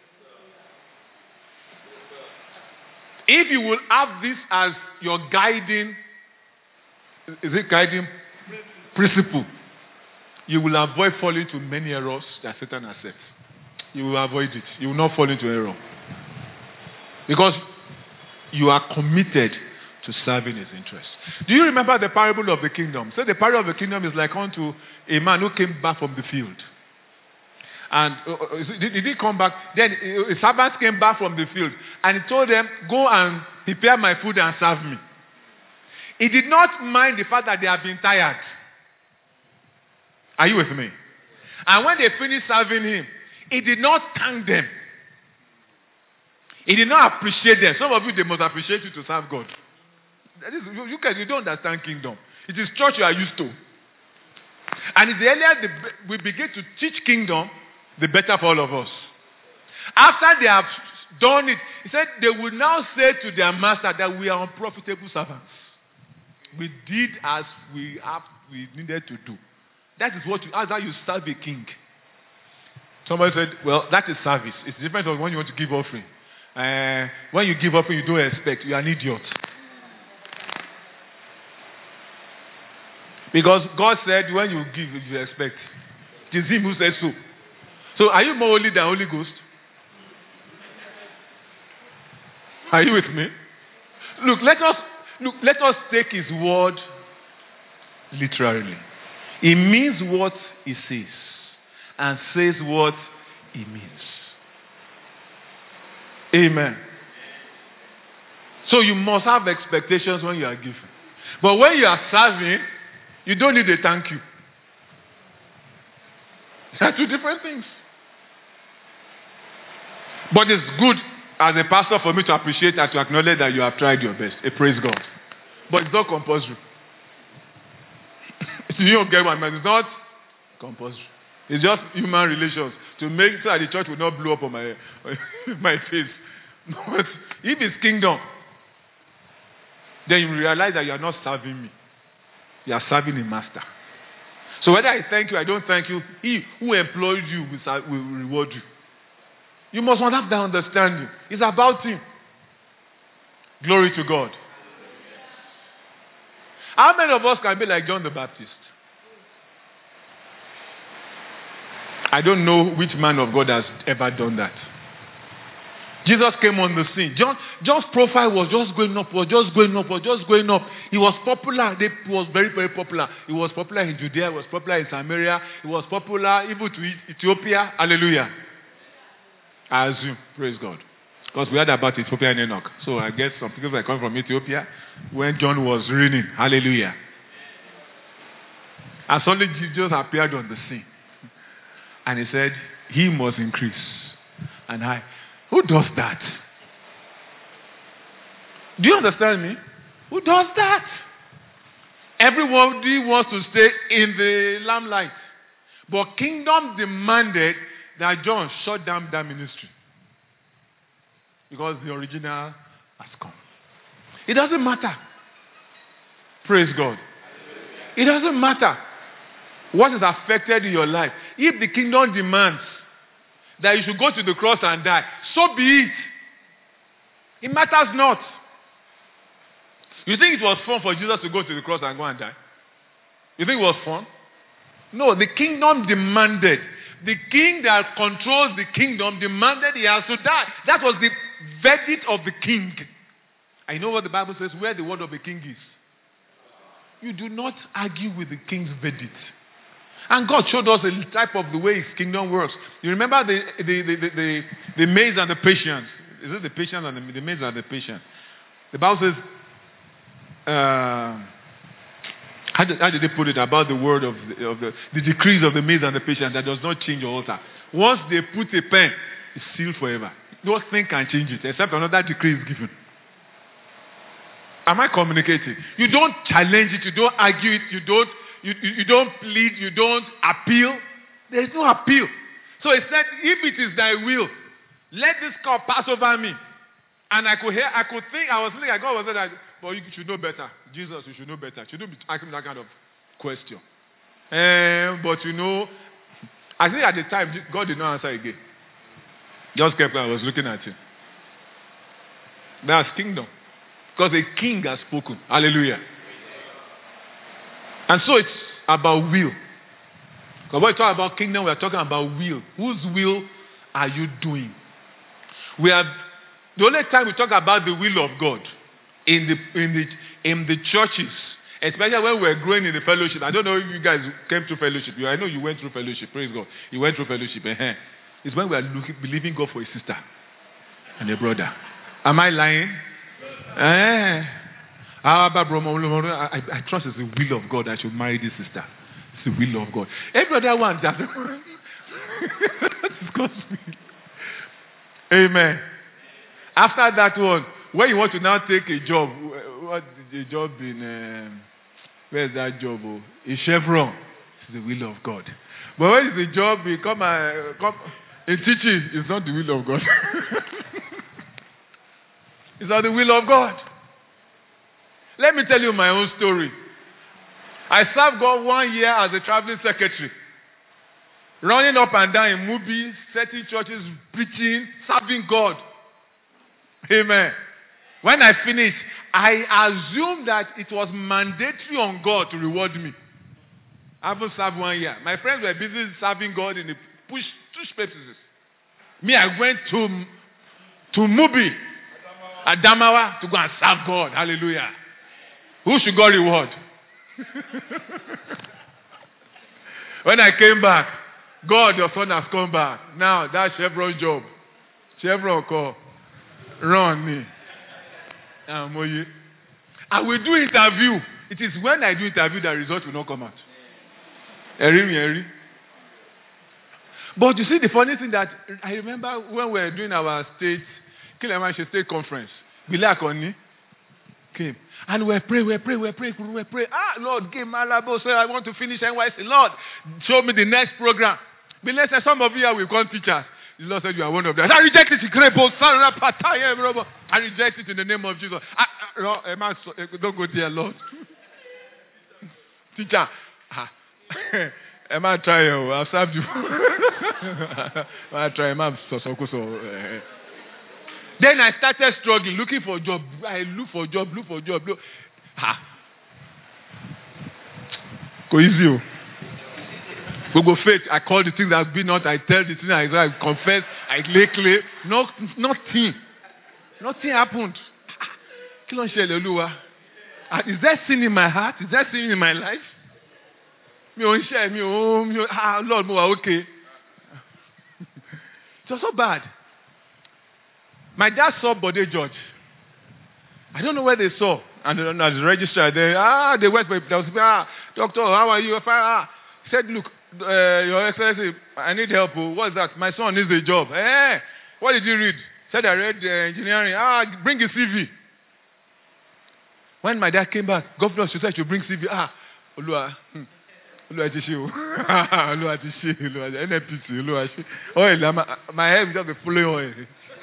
C: If you will have this as your guiding, is it guiding principle, you will avoid falling into many errors that Satan has set. You will avoid it. You will not fall into error. Because you are committed to serving His interests. Do you remember the parable of the kingdom? So the parable of the kingdom is like unto a man who came back from the field. And uh, did, did he come back? Then uh, his servants came back from the field and he told them, go and prepare my food and serve me. He did not mind the fact that they have been tired. Are you with me? And when they finished serving him, he did not thank them. He did not appreciate them. Some of you, they must appreciate you to serve God. That is, you, you, can, you don't understand kingdom. It is church you are used to. And the earlier the, we begin to teach kingdom, the better for all of us. After they have done it, he said they will now say to their master that we are unprofitable servants. We did as we have we needed to do. That is what you, that's how you serve a king. Somebody said, well, that is service. It's different from when you want to give offering. Uh, when you give offering, you don't expect. You are an idiot. Because God said when you give, you expect. It is Him who said so. So are you more holy than Holy Ghost? Are you with me? Look, let us look, let us take His word literally. He means what He says and says what He means. Amen. So you must have expectations when you are giving. But when you are serving, you don't need a thank you. They are two different things. But it's good as a pastor for me to appreciate and to acknowledge that you have tried your best. A praise God. But it's not compulsory. You don't get what I mean. It's not compulsory. It's just human relations to make sure that the church will not blow up on my, my face. But if it's kingdom, then you realize that you are not serving me. You are serving a master. So whether I thank you, I don't thank you, he who employed you will, will reward you. You must not have that understanding. It's about him. Glory to God. How many of us can be like John the Baptist? I don't know which man of God has ever done that. Jesus came on the scene. John, John's profile was just going up, was just going up, was just going up. He was popular. He was very, very popular. He was popular in Judea. He was popular in Samaria. He was popular even to Ethiopia. Hallelujah. I assume. Praise God. Because we heard about Ethiopia and Enoch. So I guess some people are coming from Ethiopia when John was reigning. Hallelujah. And suddenly Jesus appeared on the scene. And he said, he must increase. And I, who does that? Do you understand me? Who does that? Everybody wants to stay in the limelight. But kingdom demanded that John shut down that ministry. Because the original has come. It doesn't matter. Praise God. It doesn't matter what is affected in your life. If the kingdom demands that you should go to the cross and die, so be it. It matters not. You think it was fun for Jesus to go to the cross and go and die? You think it was fun? No, the kingdom demanded. The king that controls the kingdom demanded he has to die. That was the verdict of the king. I know what the Bible says, where the word of the king is. You do not argue with the king's verdict. And God showed us a type of the way his kingdom works. You remember the the the the, the, the maize and the patience. Is it the patience and the, the maize and the patience? The Bible says, uh, how, did, how did they put it about the word of the, of the, the decrees of the maize and the patience that does not change or alter? Once they put a pen, it's sealed forever. Nothing can change it except another decree is given. Am I communicating? You don't challenge it, you don't argue it, you don't you, you, you don't plead, you don't appeal. There is no appeal. So he said, if it is thy will, let this cup pass over me. And I could hear, I could think, I was thinking, God was saying that, but you should know better. Jesus, you should know better. You shouldn't be asking that kind of question. Um, but you know, I think at the time, God did not answer again. Just kept, I was looking at him. That's kingdom. Because a king has spoken. Hallelujah. And so it's about will. Because when we talk about kingdom, we are talking about will. Whose will are you doing? We have the only time we talk about the will of God in the in the in the churches, especially when we're growing in the fellowship. I don't know if you guys came through fellowship. I know you went through fellowship. Praise God. You went through fellowship. Uh-huh. It's when we are looking, believing God for a sister and a brother. Am I lying? Eh. I, I trust it's the will of God that I should marry this sister. It's the will of God. Every other one does it's God's will. Amen. After that one, when you want to now take a job, what the job in, um, where's that job? Oh? In Chevron. It's the will of God. But when it's the job, you come, uh, come in teaching, it's not the will of God. It's not the will of God. Let me tell you my own story. I served God one year as a traveling secretary. Running up and down in movies, setting churches, preaching, serving God. Amen. When I finished, I assumed that it was mandatory on God to reward me. I haven't served one year. My friends were busy serving God in the push push purposes. Me, I went to to Mubi, Adamawa, to go and serve God. Hallelujah. Who should God reward? When I came back, God, your son has come back. Now, that Chevron job. Chevron call. Run me. I will do interview. It is when I do interview that results will not come out. Eri, eri. But you see the funny thing that I remember when we were doing our state, Kilimanjaro State Conference, Bilal Akoni came. And we pray, we pray, we pray, we pray. Ah, Lord, give Malabo, say I want to finish N Y C. Lord, show me the next program. Bilal said, some of you will come teachers. The Lord said, you are one of them. I reject it. I reject it in the name of Jesus. I, I, don't go there, Lord. Teacher. Am I trying? I've served you. I try. Then I started struggling, looking for a job. I look for a job, look for a job. Look. Ha. Go easy. Go faith. I call the things that be not. I tell the things I, I confess. I lay claim. No, nothing. Nothing happened. Is there sin in my heart? Is there sin in my life? Me on share me oh me ah Lord, more okay. It was so bad. My dad saw Bode George. I don't know where they saw. And then as the registrar, they, ah, they went, there was, ah, doctor, how are you? Ah. He said, look, uh, Your Excellency, I need help. What's that? My son needs a job. Eh, what did you read? Said, I read uh, engineering. Ah, bring his C V. When my dad came back, governor said to bring C V. Ah, Olua, hmm. Olua Tishu. Olua Tishu. Olua N N P C. Olua Tishu. Oil, my, my head is just full of oil.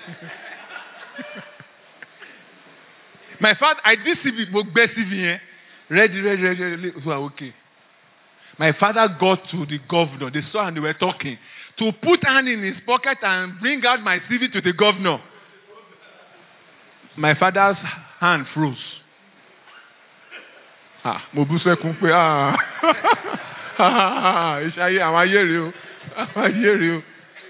C: My father, I did C V, but best C V, eh? Ready, ready, ready, ready. So, okay. My father got to the governor. They saw and they were talking. To put hand in his pocket and bring out my C V to the governor. My father's hand froze. Ah, Mobuse Kumpe. Ah, ah, I'm a year. I'm a year.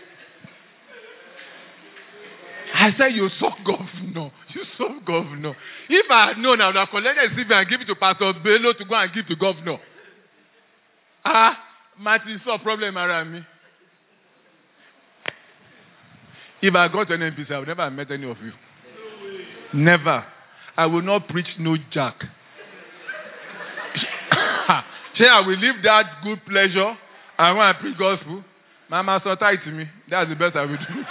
C: I said, you saw governor. You saw governor. If I had known, I would have collected a C V and give it to Pastor Bello to go and give to governor. Ah, Martin saw a problem around me. If I got to N N P C, I would never have met any of you. Never. I will not preach no jack. Say, I will leave that good pleasure. I want to preach gospel. Mama, so tight to me. That's the best I will do.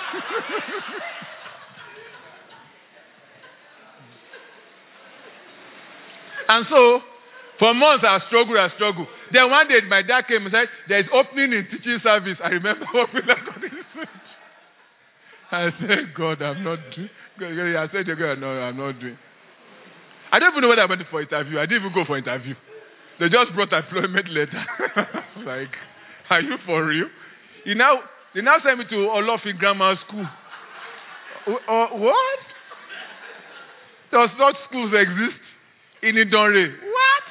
C: And so, for months I struggled, I struggled. Then one day my dad came and said, there's opening in teaching service. I remember opening that God in church. I said, God, I'm not doing. I said, God, no, I'm not doing. I don't even know whether I went for interview. I didn't even go for interview. They just brought an employment letter. Like, are you for real? He now, they now sent me to Olofin Grammar School. Uh, what? Does such schools exist in Idonre? What?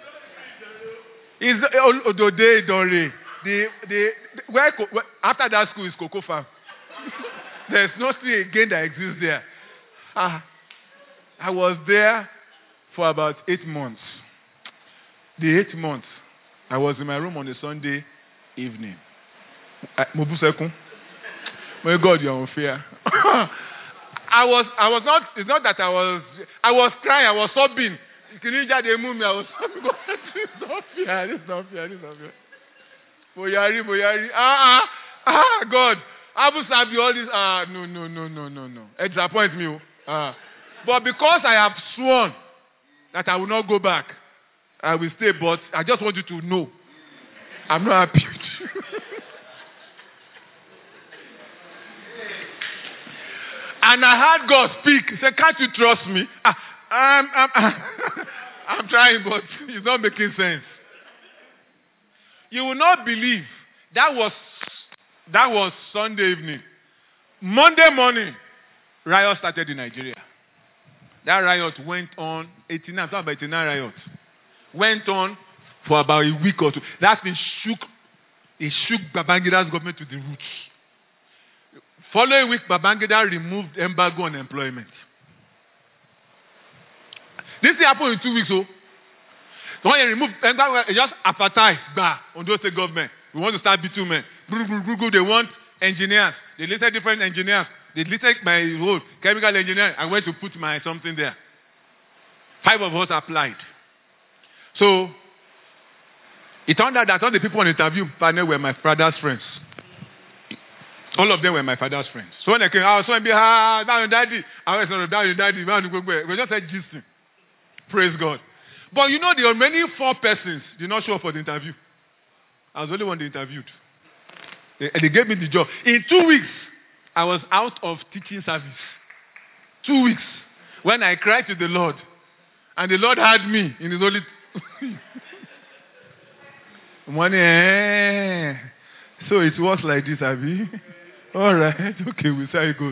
C: Is Odode Idonre? The the where, where after that school is Cocoa Farm. There's nothing again that exists there. Ah, I was there for about eight months. The eight months, I was in my room on a Sunday evening. Mobusekun, my God, you're unfair. I was, I was not. It's not that I was. I was crying. I was sobbing. Can you just move me? I was sobbing. It's not fair. It's not fair. It's not fair. Boyari, Boyari. Ah, ah, ah, God. I will serve you all this. Ah, no, no, no, no, no, no. It disappoints me. Ah, but because I have sworn that I will not go back, I will stay. But I just want you to know, I'm not happy. And I heard God speak. He said, can't you trust me? Ah, I'm, I'm, I'm trying, but it's not making sense. You will not believe. That was that was Sunday evening. Monday morning, riot started in Nigeria. That riot went on, eighty-nine, I'm talking about eighty-nine riot. Went on for about a week or two. That thing shook, it shook Babangida's government to the roots. Following week, Babangida removed embargo on employment. This thing happened in two weeks, oh. So when you remove embargo, it just advertised, bah, on those state government. We want to start bitumen. They want engineers. They listed different engineers. They listed my role, chemical engineer. I went to put my something there. Five of us applied. So, it turned out that all the people on the interview panel were my father's friends. All of them were my father's friends. So when they came, I was going to be, ah, down your daddy. I was going to down your daddy. We just said, gisting. Praise God. But you know, the remaining four persons did not show up for the interview. I was the only one they interviewed. They, they gave me the job. In two weeks, I was out of teaching service. Two weeks. When I cried to the Lord. And the Lord heard me in his holy... Money, eh. So it was like this, Abby. All right. Okay, we'll see how it goes.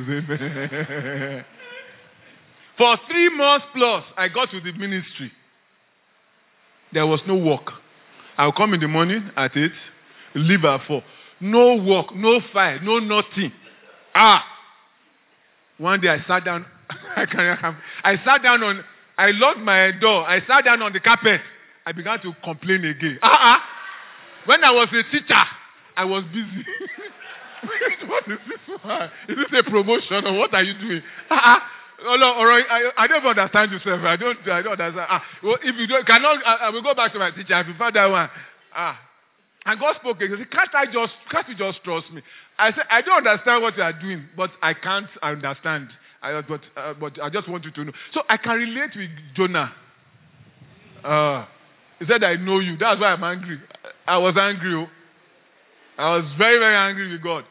C: For three months plus, I got to the ministry. There was no work. I'll come in the morning at eight, leave at four. No work, no fire, no nothing. Ah! One day I sat down. I, can, I sat down on, I locked my door. I sat down on the carpet. I began to complain again. Ah, ah. When I was a teacher, I was busy. What is this one? Is this a promotion or what are you doing? Ah, oh, no, all right, I, I don't understand yourself. I don't, I don't understand. Ah, well, if you don't, cannot, I, I will go back to my teacher. I prefer that one. Ah, and God spoke again. He said, can't I just, can't you just trust me? I said, I don't understand what you are doing, but I can't understand. I, but, uh, but I just want you to know. So I can relate with Jonah. Uh, he said, I know you. That's why I'm angry. I was angry. Oh. I was very, very angry with God.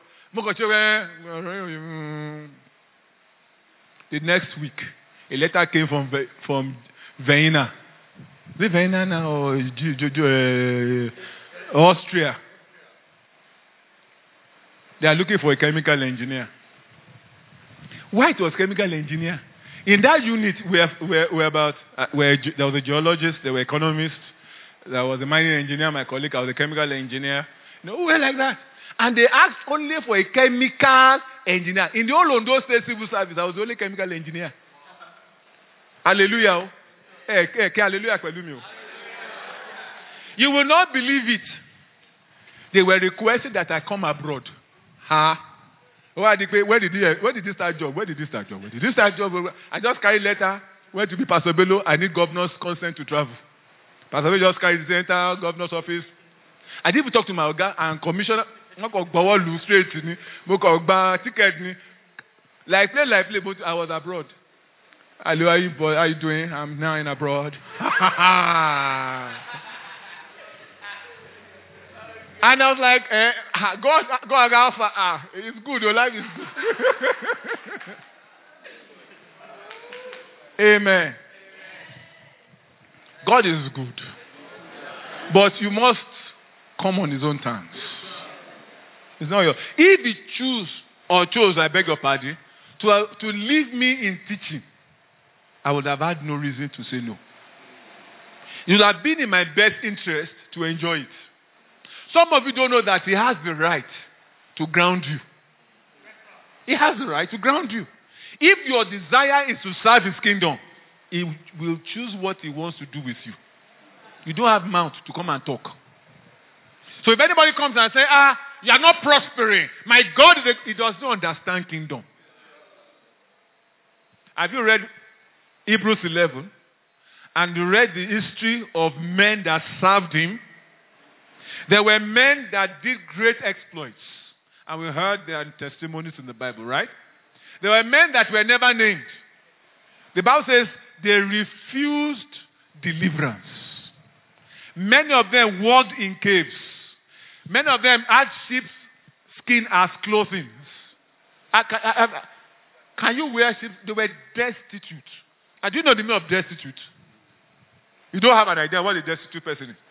C: The next week, a letter came from from Vienna. Is it Vienna now or uh, Austria? They are looking for a chemical engineer. Why it was chemical engineer? In that unit, we were, we were about, uh, were, there was a geologist, there were economists, there was a mining engineer, my colleague, I was a chemical engineer. You know, we were like that. And they asked only for a chemical engineer. In the whole Ondo State Civil Service, I was the only chemical engineer. Hallelujah. Hey, hey, hallelujah. You will not believe it. They were requesting that I come abroad. Huh? Where did he, where did he, where did he start job? Where did he start job? Where did he start job? I just carried letter. Went to be Pastor Bello. I need governor's consent to travel. Pastor Bello just carried the enter governor's office. I didn't even talk to my Oga and commissioner. Straight to me. Ticket me. Like play, like play, but I was abroad. Hello, how are you, boy? How are you doing? I'm now in abroad. And I was like, eh, God, God, Alpha, ah, it's good. Your life is good. Amen. God is good, but you must come on His own terms. It's not your. If He choose or chose, I beg your pardon, to uh, to leave me in teaching, I would have had no reason to say no. It would have been in my best interest to enjoy it. Some of you don't know that He has the right to ground you. He has the right to ground you. If your desire is to serve His kingdom, He will choose what He wants to do with you. You don't have mouth to come and talk. So if anybody comes and says, ah, you are not prospering, my God, is a, He does not understand kingdom. Have you read Hebrews eleven and you read the history of men that served Him? There were men that did great exploits, and we heard their testimonies in the Bible, right? There were men that were never named. The Bible says they refused deliverance. Many of them walked in caves. Many of them had sheep's skin as clothing. Can you wear sheep? They were destitute. And do you know the meaning of destitute? You don't have an idea what a destitute person is.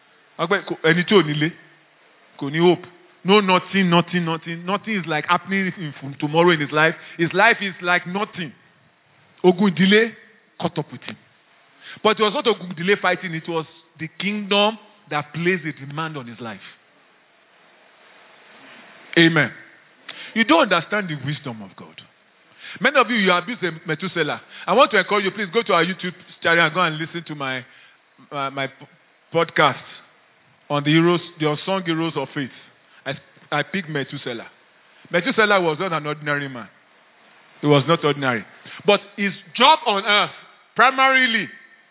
C: Hope. No, nothing, nothing, nothing. Nothing is like happening in, tomorrow in his life. His life is like nothing. Ogundile caught up with him. But it was not Ogundile fighting, it was the kingdom that placed a demand on his life. Amen. You don't understand the wisdom of God. Many of you, you abuse the Methuselah. I want to encourage you, please go to our YouTube channel and go and listen to my uh, my podcast on the heroes, the unsung heroes of faith. I, I picked Methuselah. Methuselah was not an ordinary man. He was not ordinary. But his job on earth, primarily,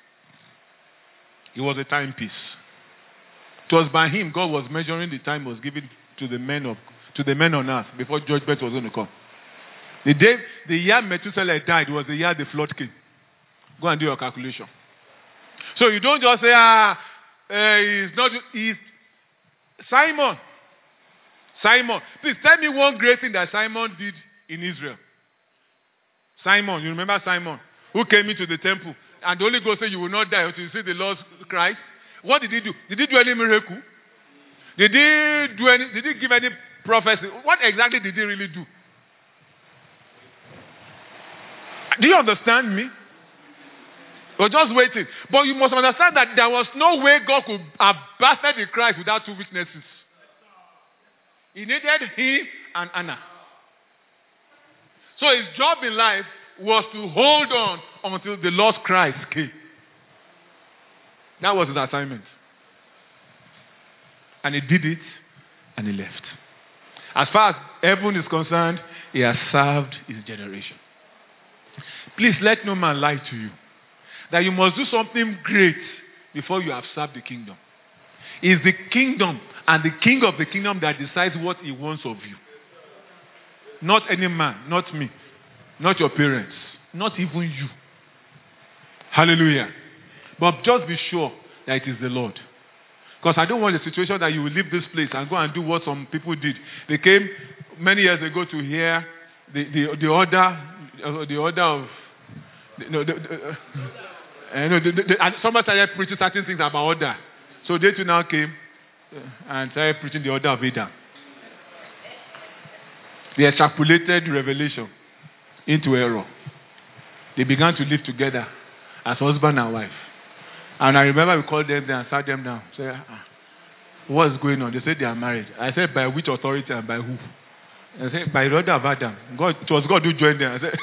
C: he was a timepiece. It was by him God was measuring the time was given to the men of to the men on earth before judgment was going to come. The day, the year Methuselah died was the year the flood came. Go and do your calculation. So you don't just say, ah, uh, he's not, he's Simon. Simon. Please tell me one great thing that Simon did in Israel. Simon, you remember Simon, who came into the temple, and the Holy Ghost said, you will not die until you see the Lord Christ. What did he do? Did he do any miracle? Did he do any, did he give any prophecy? What exactly did he really do? Do you understand me? We're just waiting. But you must understand that there was no way God could have bastard the Christ without two witnesses. He needed him and Anna. So his job in life was to hold on until the Lord Christ came. That was his assignment. And he did it, and he left. As far as heaven is concerned, he has served his generation. Please let no man lie to you that you must do something great before you have served the kingdom. It's the kingdom and the king of the kingdom that decides what he wants of you. Not any man, not me, not your parents, not even you. Hallelujah. But just be sure that it is the Lord. Because I don't want a situation that you will leave this place and go and do what some people did. They came many years ago to hear the, the, the order, uh, the order of, you know, the, the, uh, uh, no, the, the, the, and somebody started preaching certain things about order. So they too now came uh, and started preaching the order of Adam. They extrapolated revelation into error. They began to live together as husband and wife. And I remember we called them there and sat them down. Say, ah, what's going on? They said they are married. I said, by which authority and by who? I said, by the order of Adam. God, it was God who joined them. I said,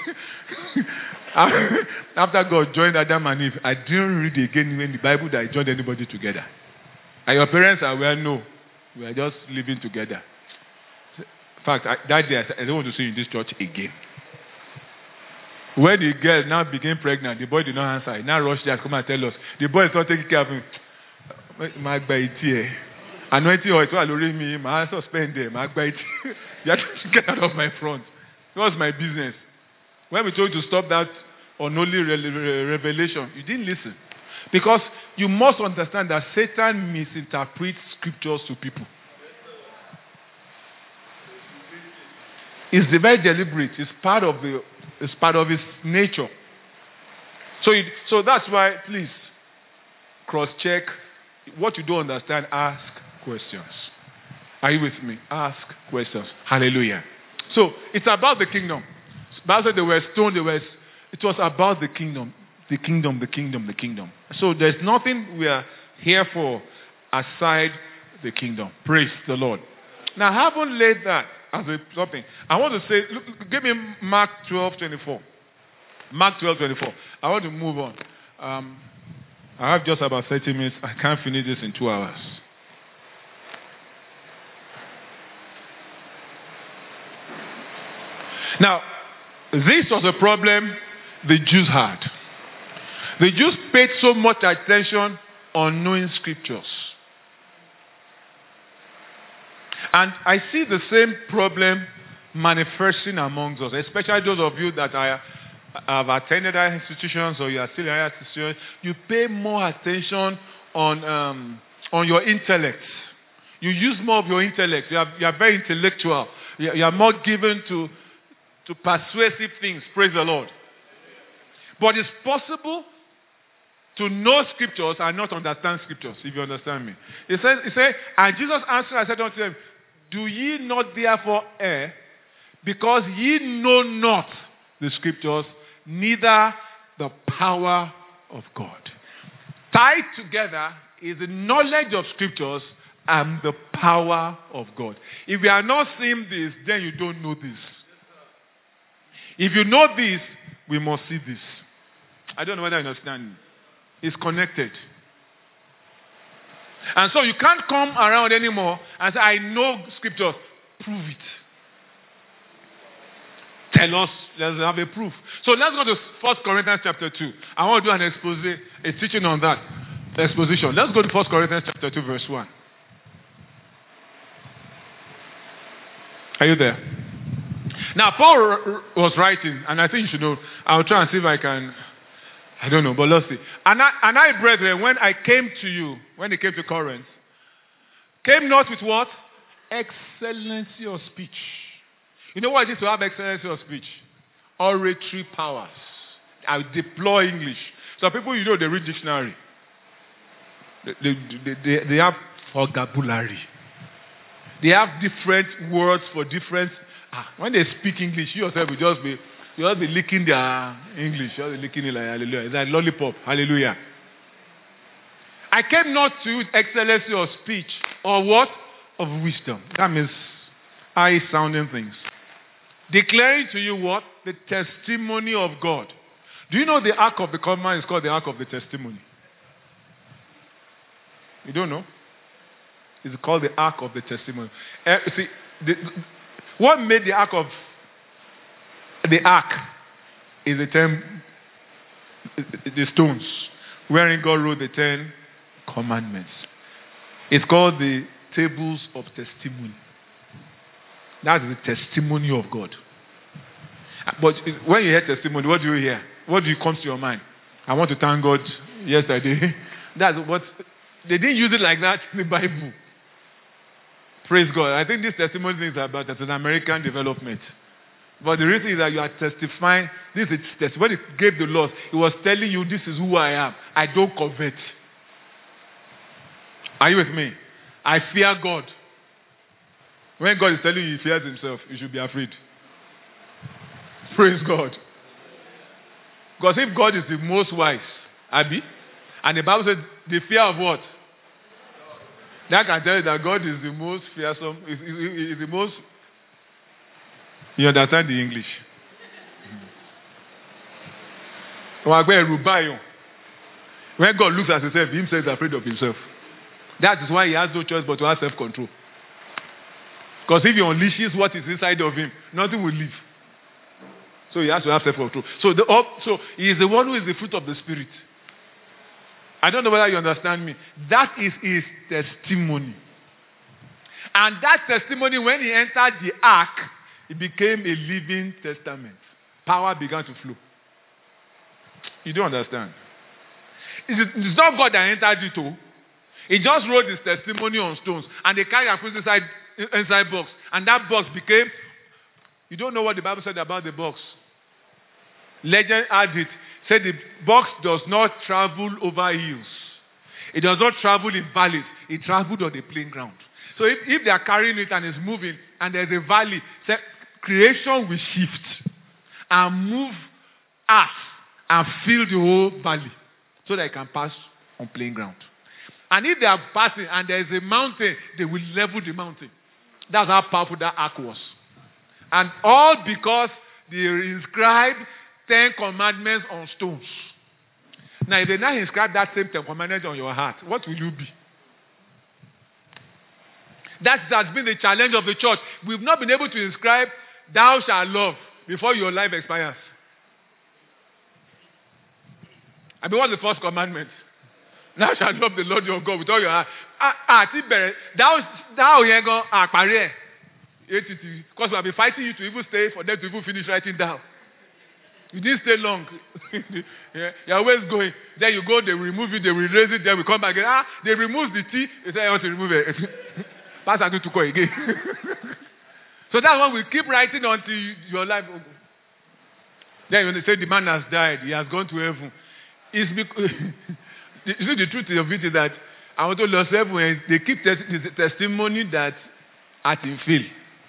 C: after God joined Adam and Eve, I didn't read again in the Bible that he joined anybody together. And your parents are well, no. We are just living together. In fact, I, that day I said, I don't want to see you in this church again. When the girl now became pregnant, the boy did not answer. He now rushed there to come and tell us. The boy is not taking care of him. My baby, anointing oil, so me, my suspend there, my baby. You have to get out of my front. It was my business. When we told you to stop that unholy revelation, you didn't listen. Because you must understand that Satan misinterprets scriptures to people. It's very deliberate. It's part of the. It's part of his nature. So, it, so that's why, please, cross-check. What you don't understand, ask questions. Are you with me? Ask questions. Hallelujah. So, it's about the kingdom. Bible said they were stoned. They were, it was about the kingdom. The kingdom, the kingdom, the kingdom. So, there's nothing we are here for aside the kingdom. Praise the Lord. Now, I haven't laid that as a something. I want to say, look, give me Mark twelve twenty-four. Mark twelve twenty-four. I want to move on. Um, I have just about thirty minutes. I can't finish this in two hours. Now, this was a problem the Jews had. The Jews paid so much attention on knowing scriptures. And I see the same problem manifesting amongst us, especially those of you that are, have attended higher institutions or you are still in higher institutions. You pay more attention on um, on your intellect. You use more of your intellect. You are, you are very intellectual. You, you are more given to, to persuasive things. Praise the Lord. But it's possible to know scriptures and not understand scriptures, if you understand me. He said, he said, and Jesus answered, I said unto them, do ye not therefore err, because ye know not the scriptures, neither the power of God. Tied together is the knowledge of scriptures and the power of God. If you are not seeing this, then you don't know this. If you know this, we must see this. I don't know whether you understand. It's connected. And so you can't come around anymore and say, I know scripture. Prove it. Tell us, let's have a proof. So let's go to First Corinthians chapter two. I want to do an expose, a teaching on that. Exposition. Let's go to First Corinthians chapter two, verse one. Are you there? Now, Paul was writing, and I think you should know. I'll try and see if I can... I don't know, but let's see. And I, and I, brethren, when I came to you, when he came to Corinth, came not with what? Excellency of speech. You know what it is to have excellency of speech? Oratory powers. I deploy English. So people, you know, they read dictionary. They, they, they, they have vocabulary. They have different words for different... Ah, when they speak English, you yourself will just be... You ought to be licking their English. You ought to be licking it like hallelujah. It's like lollipop. Hallelujah. I came not to with excellency of speech or what? Of wisdom. That means high sounding things. Declaring to you what? The testimony of God. Do you know the Ark of the Covenant is called the Ark of the Testimony? You don't know? It's called the Ark of the Testimony. Uh, see, the, What made the ark of the ark is the ten, the stones wherein God wrote the ten commandments. It's called the tables of testimony. That's the testimony of God. But when you hear testimony, what do you hear? What do you come to your mind? I want to thank God yesterday. That's what they didn't use it like that in the Bible. Praise God. I think this testimony thing is about it's an American development. But the reason is that you are testifying. This is test. When it gave the laws, it was telling you this is who I am. I don't covet. Are you with me? I fear God. When God is telling you he fears himself, you should be afraid. Praise God. Because if God is the most wise, Abi, and the Bible says the fear of what? That can tell you that God is the most fearsome, is, is, is the most. You understand the English? When God looks at himself, he himself is afraid of himself. That is why he has no choice but to have self-control. Because if he unleashes what is inside of him, nothing will live. So he has to have self-control. So, the, so he is the one who is the fruit of the Spirit. I don't know whether you understand me. That is his testimony. And that testimony, when he entered the ark, it became a living testament. Power began to flow. You don't understand. It's not God that entered it all. He just wrote his testimony on stones. And they carried and put it inside, inside box. And that box became... You don't know what the Bible said about the box. Legend had it. Said the box does not travel over hills. It does not travel in valleys. It traveled on the plain ground. So if, if they are carrying it and it's moving and there's a valley, say, creation will shift and move earth and fill the whole valley so that it can pass on plain ground. And if they are passing and there is a mountain, they will level the mountain. That's how powerful that ark was. And all because they inscribed Ten Commandments on stones. Now, if they now inscribe that same Ten Commandments on your heart, what will you be? That has been the challenge of the church. We've not been able to inscribe, thou shalt love, before your life expires. I mean, what's the first commandment? Thou shalt love the Lord your God with all your heart. Ah, ah, thou, thou, you go, ah, pare. Because we have been fighting you to even stay for them to even finish writing down. You didn't stay long. Yeah, you're always going. Then you go, they remove it, they will raise it, then we come back again. Ah, they remove the T. They say, I want to remove it. Pastor going to call again. So that's why we keep writing until your life. Then when they say the man has died, he has gone to heaven. It's because, you see, the truth of it is that I want to lose heaven. They keep tes- the testimony that at in fail.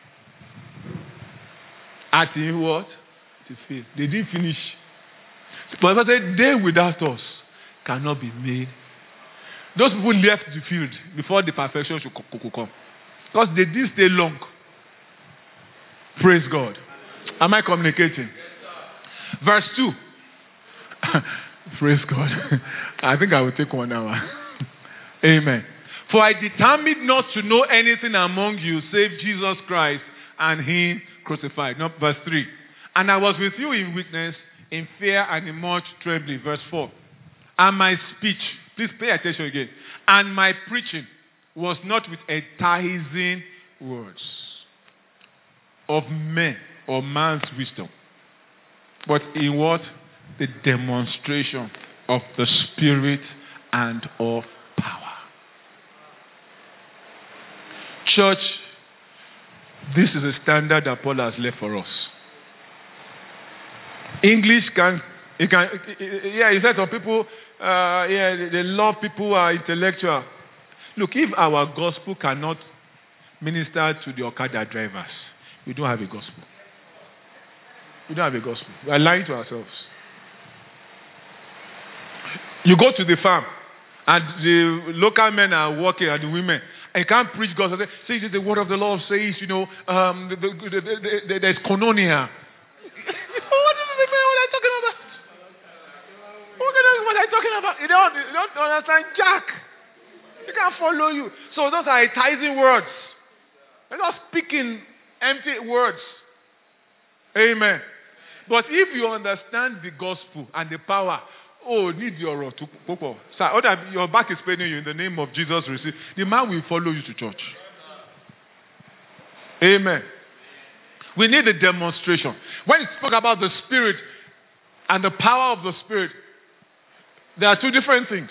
C: At in what? To fail. They didn't finish. But I said, they without us cannot be made. Those people left the field before the perfection should come. Because they didn't stay long. Praise God. Am I communicating? Verse two. Praise God. I think I will take one hour. Amen. For I determined not to know anything among you save Jesus Christ and him crucified. No, verse three. And I was with you in weakness, in fear, and in much trembling. Verse four. And my speech, please pay attention again. And my preaching was not with enticing words of men or man's wisdom, but in what? The demonstration of the Spirit and of power. Church, this is a standard that Paul has left for us. English can, it can, it, yeah, he said some people, uh, yeah, they, they love people who are intellectual. Look, if our gospel cannot minister to the Okada drivers, we don't have a gospel. We don't have a gospel. We are lying to ourselves. You go to the farm, and the local men are working, and the women, and you can't preach God. Say, the word of the Lord says, you know, um, the, the, the, the, the, there's koinonia. What are you talking about? What are you talking about? You don't, you don't understand Jack. They can't follow you. So those are enticing words. They're not speaking empty words. Amen. But if you understand the gospel and the power, oh, need your to popo. Sir, other your back is paining you in the name of Jesus. Receive. The man will follow you to church. Amen. We need a demonstration. When you spoke about the Spirit and the power of the Spirit, there are two different things.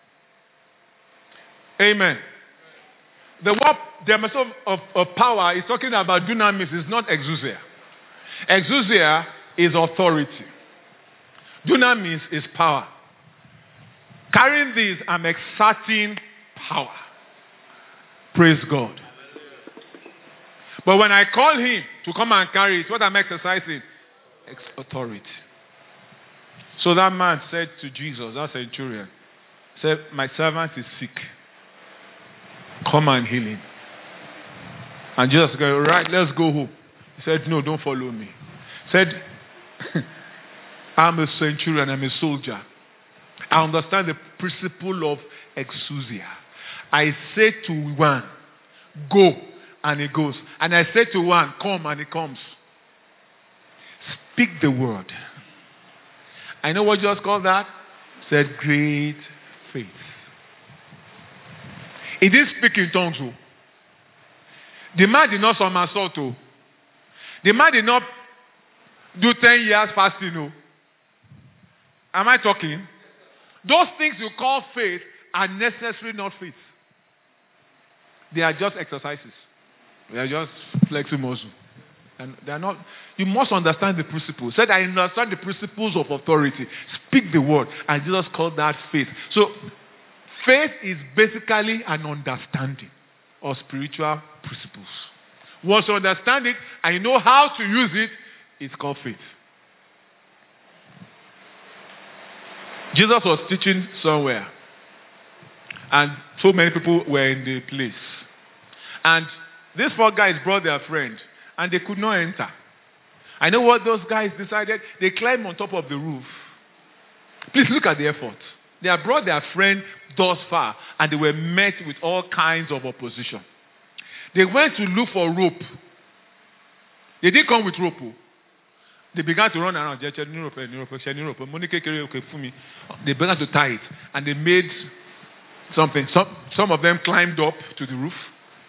C: Amen. The word demonstration of, of power is talking about dunamis, is not exousia. Exousia is authority. Dunamis is power. Carrying this, I'm exerting power. Praise God. But when I call him to come and carry it, what I'm exercising? Ex- authority. So that man said to Jesus, that centurion, said, my servant is sick. Come and heal him. And Jesus said, right, let's go home. He said, no, don't follow me. He said, I'm a centurion, I'm a soldier. I understand the principle of exousia. I say to one, go, and he goes. And I say to one, come, and he comes. Speak the word. I know what Jesus called that? He said, great faith. He didn't speak in tongues. Oh. The man did not somersault. Oh. The man did not do ten years fasting. Oh. Am I talking? Those things you call faith are necessary, not faith. They are just exercises. They are just flexing muscle. And they are not. You must understand the principles. Said, I understand the principles of authority. Speak the word. And Jesus called that faith. So, faith is basically an understanding of spiritual principles. Once you understand it and you know how to use it, it's called faith. Jesus was teaching somewhere, and so many people were in the place. And these four guys brought their friend, and they could not enter. I know what those guys decided. They climbed on top of the roof. Please look at the effort. They had brought their friend thus far, and they were met with all kinds of opposition. They went to look for rope. They didn't come with rope. They began to run around. They began to tie it, and they made something. Some, some of them climbed up to the roof,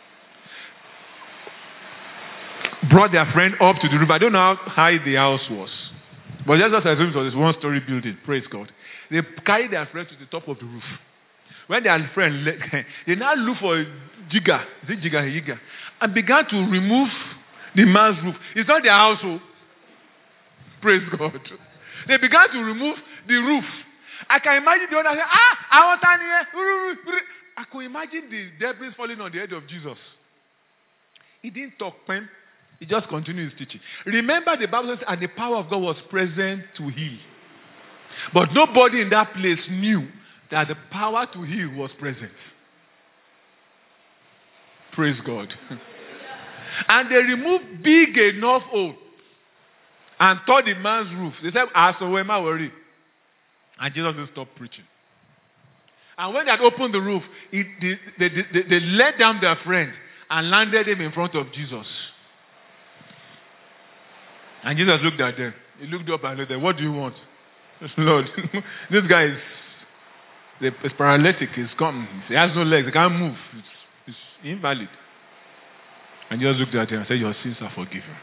C: brought their friend up to the roof. I don't know how high the house was, but just as assume it was this one-story building. Praise God. They carried their friend to the top of the roof. When their friend, they now look for a jigger, is it jigger, jigger, and began to remove the man's roof. It's not their household. Praise God. They began to remove the roof. I can imagine the owner saying, ah, I want to here. I could imagine the debris falling on the head of Jesus. He didn't talk, man. He just continued his teaching. Remember, the Bible says, and the power of God was present to heal. But nobody in that place knew that the power to heal was present. Praise God. And they removed big enough hole and tore the man's roof. They said, ah, so am I worried? And Jesus didn't stop preaching. And when they had opened the roof, it, they, they, they, they let down their friend and landed him in front of Jesus. And Jesus looked at them. He looked up and looked at them. What do you want? Lord, this guy is, is paralytic. He's come. He has no legs. He can't move. It's, it's invalid. And Jesus looked at him and said, your sins are forgiven.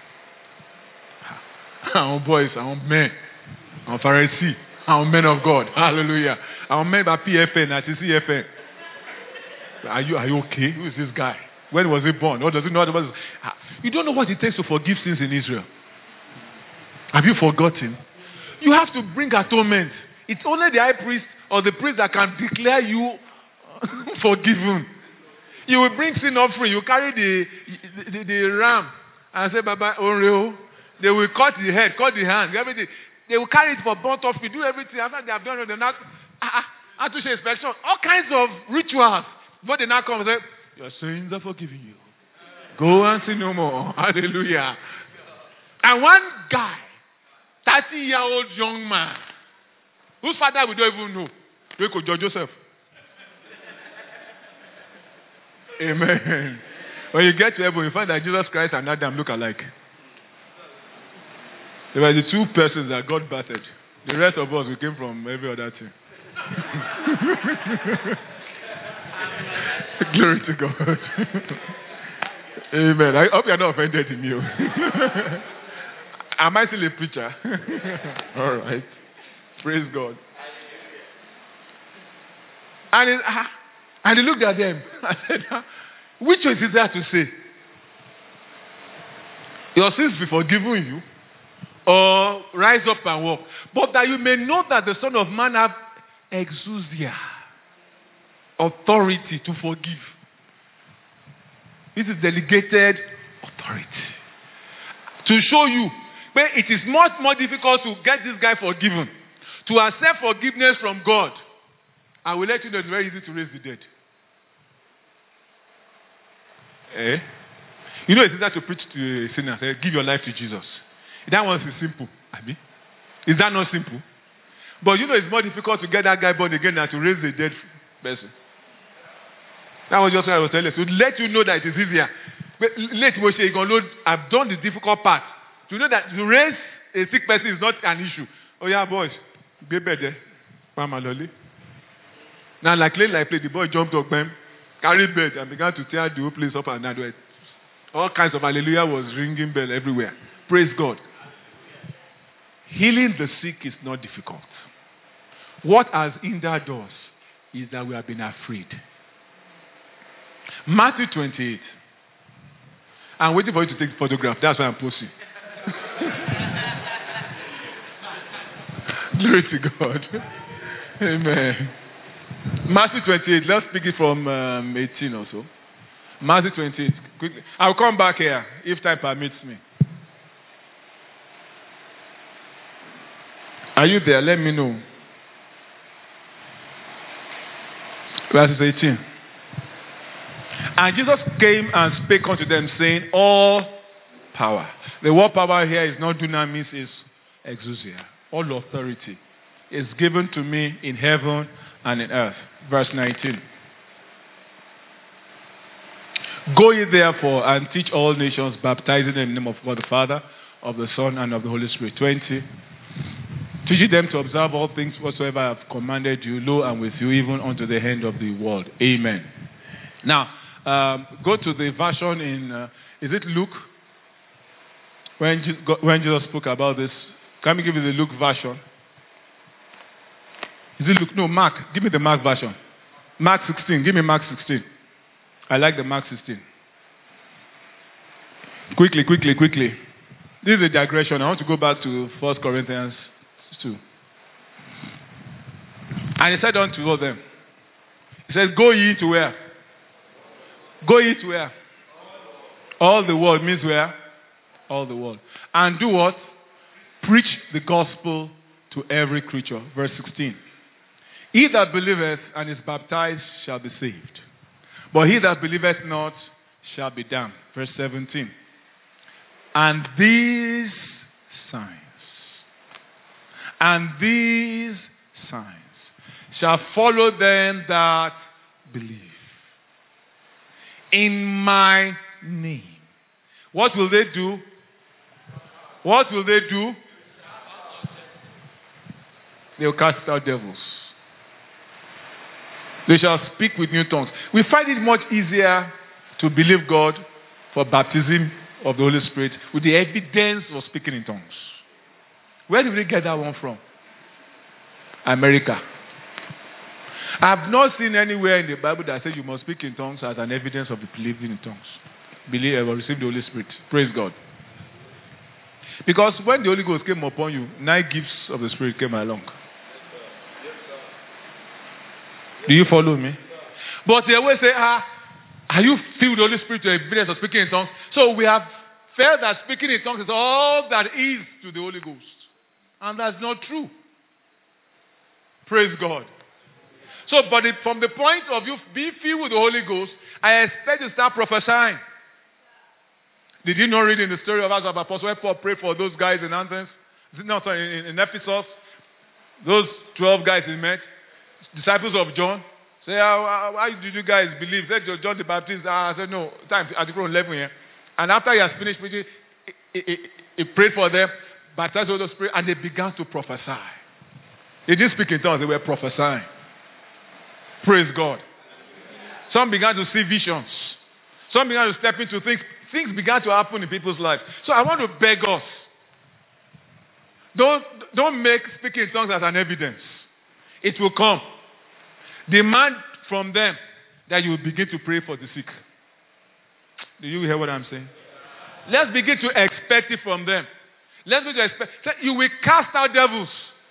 C: Our boys, our men, our Pharisee, our men of God. Hallelujah. Our men by P F N, at C F N. Are you, are you okay? Who is this guy? When was he born? What does he know? You don't know what it takes to forgive sins in Israel. Have you forgotten? You have to bring atonement. It's only the high priest or the priest that can declare you forgiven. You will bring sin offering. You carry the, the, the, the ram and say, Baba, Oreo. They will cut the head, cut the hand, everything. They will carry it for burnt offering, do everything. After they have done it, they now ah, ah, to say inspection, all kinds of rituals. But they now come and say, your sins are forgiven you. Go and sin no more. Hallelujah. And one guy, thirty-year-old young man, whose father we don't even know, they could judge Joseph. Amen. When you get to heaven, you find that Jesus Christ and Adam look alike. They were the two persons that God bathed. The rest of us, we came from every other thing. Glory to God. Amen. I hope you are not offended in you. Am I still a preacher? All right. Praise God. And, it, uh, and he looked at them. I said, which one is there to say? Your sins be forgiven you, or rise up and walk. But that you may know that the Son of Man have exousia, authority to forgive. This is delegated authority. To show you, but it is much more difficult to get this guy forgiven. To accept forgiveness from God. I will let you know it's very easy to raise the dead. Eh? You know it's easier to preach to a sinner. Say, give your life to Jesus. That one is simple. Abi? Is that not simple? But you know it's more difficult to get that guy born again than to raise a dead person. That was just what I was telling you. To let you know that it is easier. But let me say, I've done the difficult part. To know that to raise a sick person is not an issue. Oh yeah, boys. Be better. Mama Lolly. Now, like late like play, the boy jumped up, man, carried bed, and began to tear the whole place up and down. All kinds of hallelujah was ringing bell everywhere. Praise God. Healing the sick is not difficult. What has hindered us is that we have been afraid. Matthew twenty-eight. I'm waiting for you to take the photograph. That's why I'm posting. Glory to God. Amen. Matthew twenty-eight. Let's pick it from um, eighteen or so. Matthew twenty-eight. Quickly. I'll come back here if time permits me. Are you there? Let me know. Verse eighteen. And Jesus came and spake unto them, saying, all power. The word power here is not dunamis, it's exousia. All authority is given to me in heaven and in earth. Verse nineteen. Go ye therefore and teach all nations, baptizing in the name of God the Father, of the Son, and of the Holy Spirit. twenty. Teaching them to observe all things whatsoever I have commanded you, lo, and with you, even unto the end of the world. Amen. Now, um, go to the version in, uh, is it Luke? When, Je- when Jesus spoke about this. Can we give you the Luke version? Is it Luke? No, Mark. Give me the Mark version. Mark sixteen. Give me Mark sixteen. I like the Mark sixteen. Quickly, quickly, quickly. This is a digression. I want to go back to First Corinthians two. And he said unto all them, he said, go ye to where? Go ye to where? All the world means where? All the world. And do what? Preach the gospel to every creature. Verse sixteen. He that believeth and is baptized shall be saved. But he that believeth not shall be damned. Verse seventeen. And these signs, and these signs shall follow them that believe. In my name. What will they do? What will they do? They will cast out devils. They shall speak with new tongues. We find it much easier to believe God for baptism of the Holy Spirit with the evidence of speaking in tongues. Where did we get that one from? America. I have not seen anywhere in the Bible that says you must speak in tongues as an evidence of believing in tongues. Believe or receive the Holy Spirit. Praise God. Because when the Holy Ghost came upon you, nine gifts of the Spirit came along. Do you follow me? But they always say, ah, are you filled with the Holy Spirit to evidence of speaking in tongues? So we have felt that speaking in tongues is all that is to the Holy Ghost. And that's not true. Praise God. So, but it, from the point of view, being filled with the Holy Ghost, I expect you to start prophesying. Did you not read in the story of Acts of Apostles where Paul prayed for those guys in Athens? No, sorry, in, in Ephesus. Those twelve guys he met, disciples of John. Say, how, how did you guys believe? Said John the Baptist. I said, no, time at the level here. And after he has finished preaching, he, he, he prayed for them, baptized with the Spirit, and they began to prophesy. They didn't speak in tongues, they were prophesying. Praise God. Some began to see visions. Some began to step into things. Things began to happen in people's lives. So I want to beg us. Don't, don't make speaking in tongues as an evidence. It will come. Demand from them that you will begin to pray for the sick. Do you hear what I'm saying? Let's begin to expect it from them. Let's begin to expect. You will cast out devils.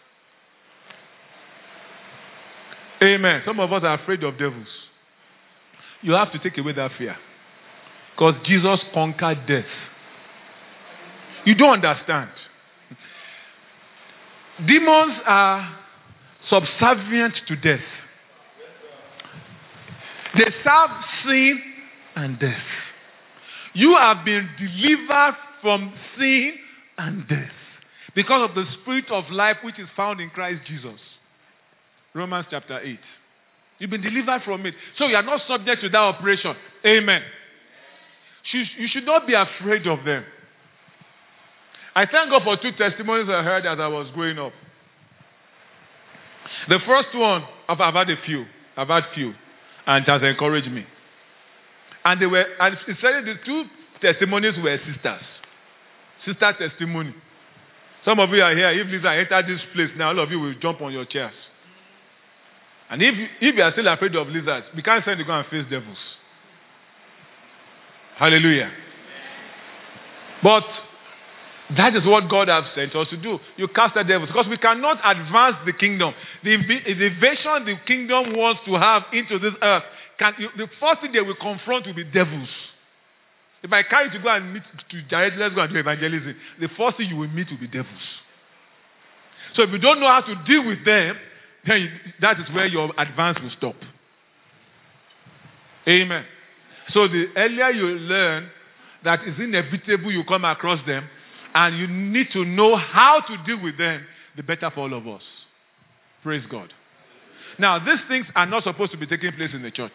C: Amen. Some of us are afraid of devils. You have to take away that fear. Because Jesus conquered death. You don't understand. Demons are subservient to death. They serve sin and death. You have been delivered from sin and death because of the spirit of life which is found in Christ Jesus. Romans chapter eight. You've been delivered from it. So you are not subject to that operation. Amen. You should not be afraid of them. I thank God for two testimonies I heard as I was growing up. The first one, I've had a few. I've had few. And it has encouraged me. And they were, and the two testimonies were sisters. Sister testimony. Some of you are here. If Lisa entered this place now, all of you will jump on your chairs. And if, if you are still afraid of lizards, we can't send you to go and face devils. Hallelujah. But that is what God has sent us to do. You cast the devils. Because we cannot advance the kingdom. The, the invasion the kingdom wants to have into this earth, can, the first thing they will confront will be devils. If I carry you to go and meet to Jared, let's go and do evangelism. The first thing you will meet will be devils. So if you don't know how to deal with them, then you, that is where your advance will stop. Amen. So the earlier you learn that it's inevitable you come across them, and you need to know how to deal with them, the better for all of us. Praise God. Now, these things are not supposed to be taking place in the church.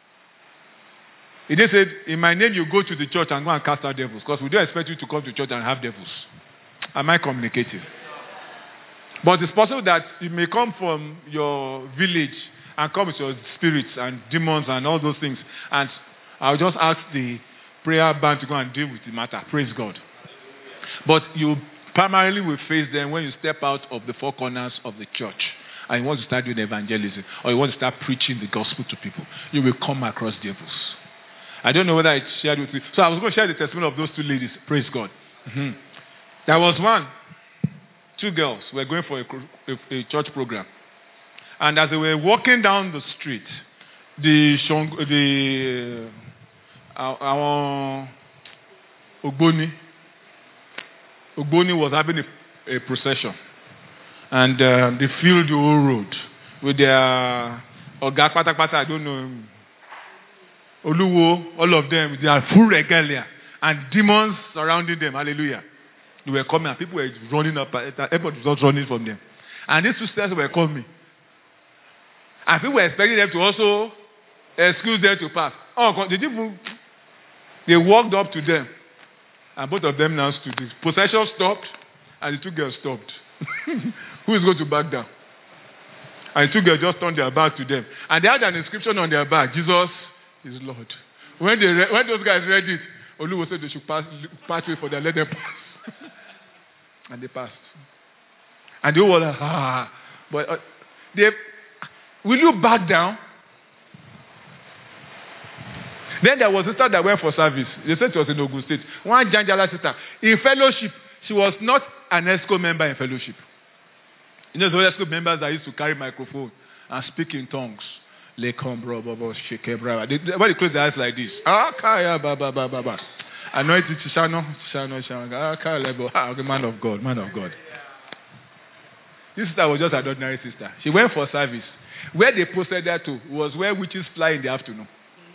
C: It is said, in my name you go to the church and go and cast out devils, because we don't expect you to come to church and have devils. Am I communicating? But it's possible that you may come from your village and come with your spirits and demons and all those things. And I'll just ask the prayer band to go and deal with the matter. Praise God. But you primarily will face them when you step out of the four corners of the church and you want to start doing evangelism or you want to start preaching the gospel to people. You will come across devils. I don't know whether I shared with you. So I was going to share the testimony of those two ladies. Praise God. Mm-hmm. There was one. Two girls were going for a, a, a church program. And as they were walking down the street, the the uh, our Ogboni Ogboni was having a, a procession. And uh, they filled the whole road with their Oga Pata Pata, I don't know, Oluwo, all of them, they are full regalia. And demons surrounding them. Hallelujah. They were coming and people were running up. Everybody was running from them. And these two sisters were coming. And people were expecting them to also excuse them to pass. Oh, the people, they walked up to them. And both of them now stood. The procession stopped and the two girls stopped. Who is going to back down? And the two girls just turned their back to them. And they had an inscription on their back. Jesus is Lord. When, they re- when those guys read it, Oluwo said they should pass, pass way for them. Let them pass. And they passed. And they were like, ah. But uh, they, will you back down? Then there was a sister that went for service. They said she was in Ogun State. One Janjala sister. In fellowship, she was not an ESCO member in fellowship. You know those ESCO members that used to carry microphone and speak in tongues. They come, bro, bro, bro, shake, bro. They, when they close their eyes like this. Ah, kaya, ba, ba, ba, ba, ba. Anointed Shano, Shano, Shano. Ah, man of God, man of God. This sister was just an ordinary sister. She went for service. Where they posted her to was where witches fly in the afternoon.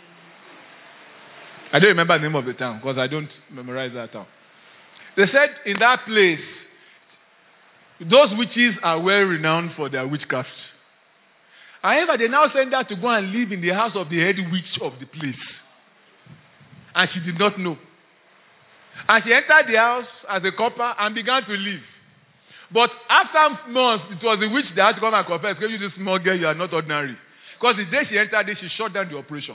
C: I don't remember the name of the town because I don't memorize that town. They said in that place, those witches are well renowned for their witchcraft. However, they now sent her to go and live in the house of the head witch of the place. And she did not know. And she entered the house as a copper and began to live. But after months, it was the witch that had to come and confess, "Give you this small girl, you are not ordinary." Because the day she entered it, she shut down the operation.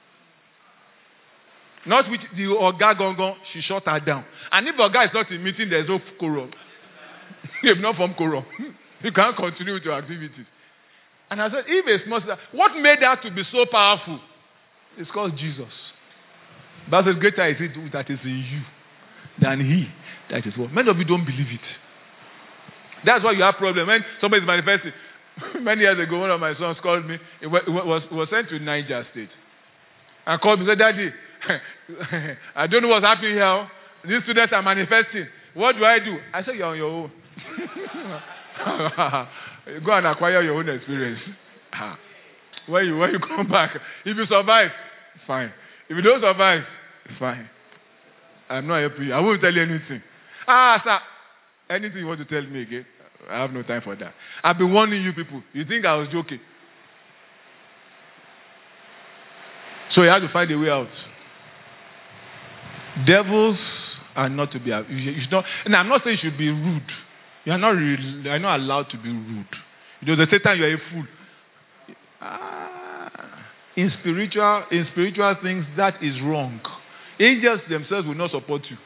C: Not with the Oga Gongon, she shut her down. And if the Oga is not in meeting, there is no quorum. You have not formed quorum. You can't continue with your activities. And I said, if a small sister, what made her to be so powerful? It's called Jesus. But says, greater is it that is in you than he that is what. Many of you don't believe it. That's why you have problem. When somebody is manifesting, many years ago, one of my sons called me. It was, was, was sent to Niger State. And called me and said, "Daddy, I don't know what's happening here. These students are manifesting. What do I do?" I said, "You're on your own. Go and acquire your own experience. When you, when you come back, if you survive, fine. If you don't survive, fine. I'm not helping you. I won't tell you anything." Ah, sir, anything you want to tell me again? I have no time for that. I've been warning you people. You think I was joking? So you have to find a way out. Devils are not to be. You should not, and I'm not saying you should be rude. You are not. You are not allowed to be rude. You know, the Satan, you are a fool. Ah, in spiritual, in spiritual things, that is wrong. Angels themselves will not support you.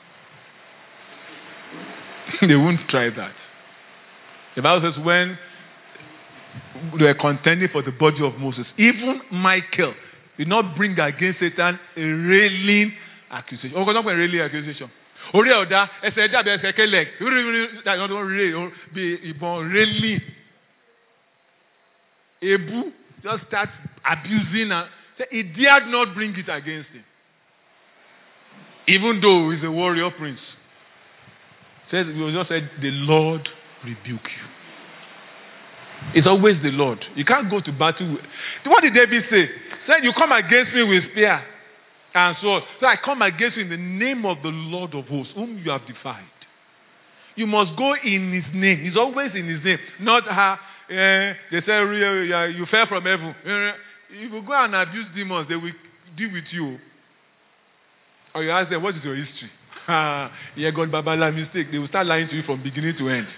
C: They won't try that. The Bible says when they were contending for the body of Moses, even Michael did not bring against Satan a railing accusation. Oh, not a railing accusation. Railing. Abu just starts abusing her. He dared not bring it against him. Even though he's a warrior prince. Says he just said, "The Lord rebuke you." It's always the Lord. You can't go to battle. What did David say? He said, "You come against me with spear and sword. So I come against you in the name of the Lord of hosts, whom you have defied." You must go in his name. He's always in his name. Not her. Uh, they say you fell from heaven. If you go and abuse demons, they will deal with you. Or you ask them, "What is your history?" Ah, yeah, God, Babala mistake. They will start lying to you from beginning to end.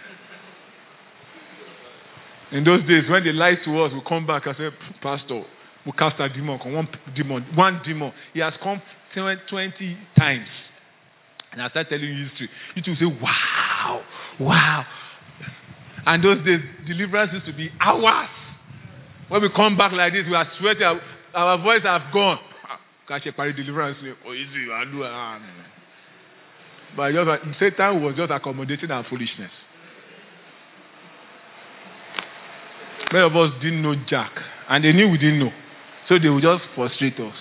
C: In those days, when they lied to us, we come back and say, "Pastor, we cast a demon, one demon, one demon. He has come twenty times." And I start telling you history. You two say, "Wow, wow." And those days, deliverance used to be hours. When we come back like this, we are sweating. Our, our voice have gone. Deliverance. Oh, easy, I do. But just, Satan was just accommodating our foolishness. Many of us didn't know Jack, and they knew we didn't know, so they would just frustrate us.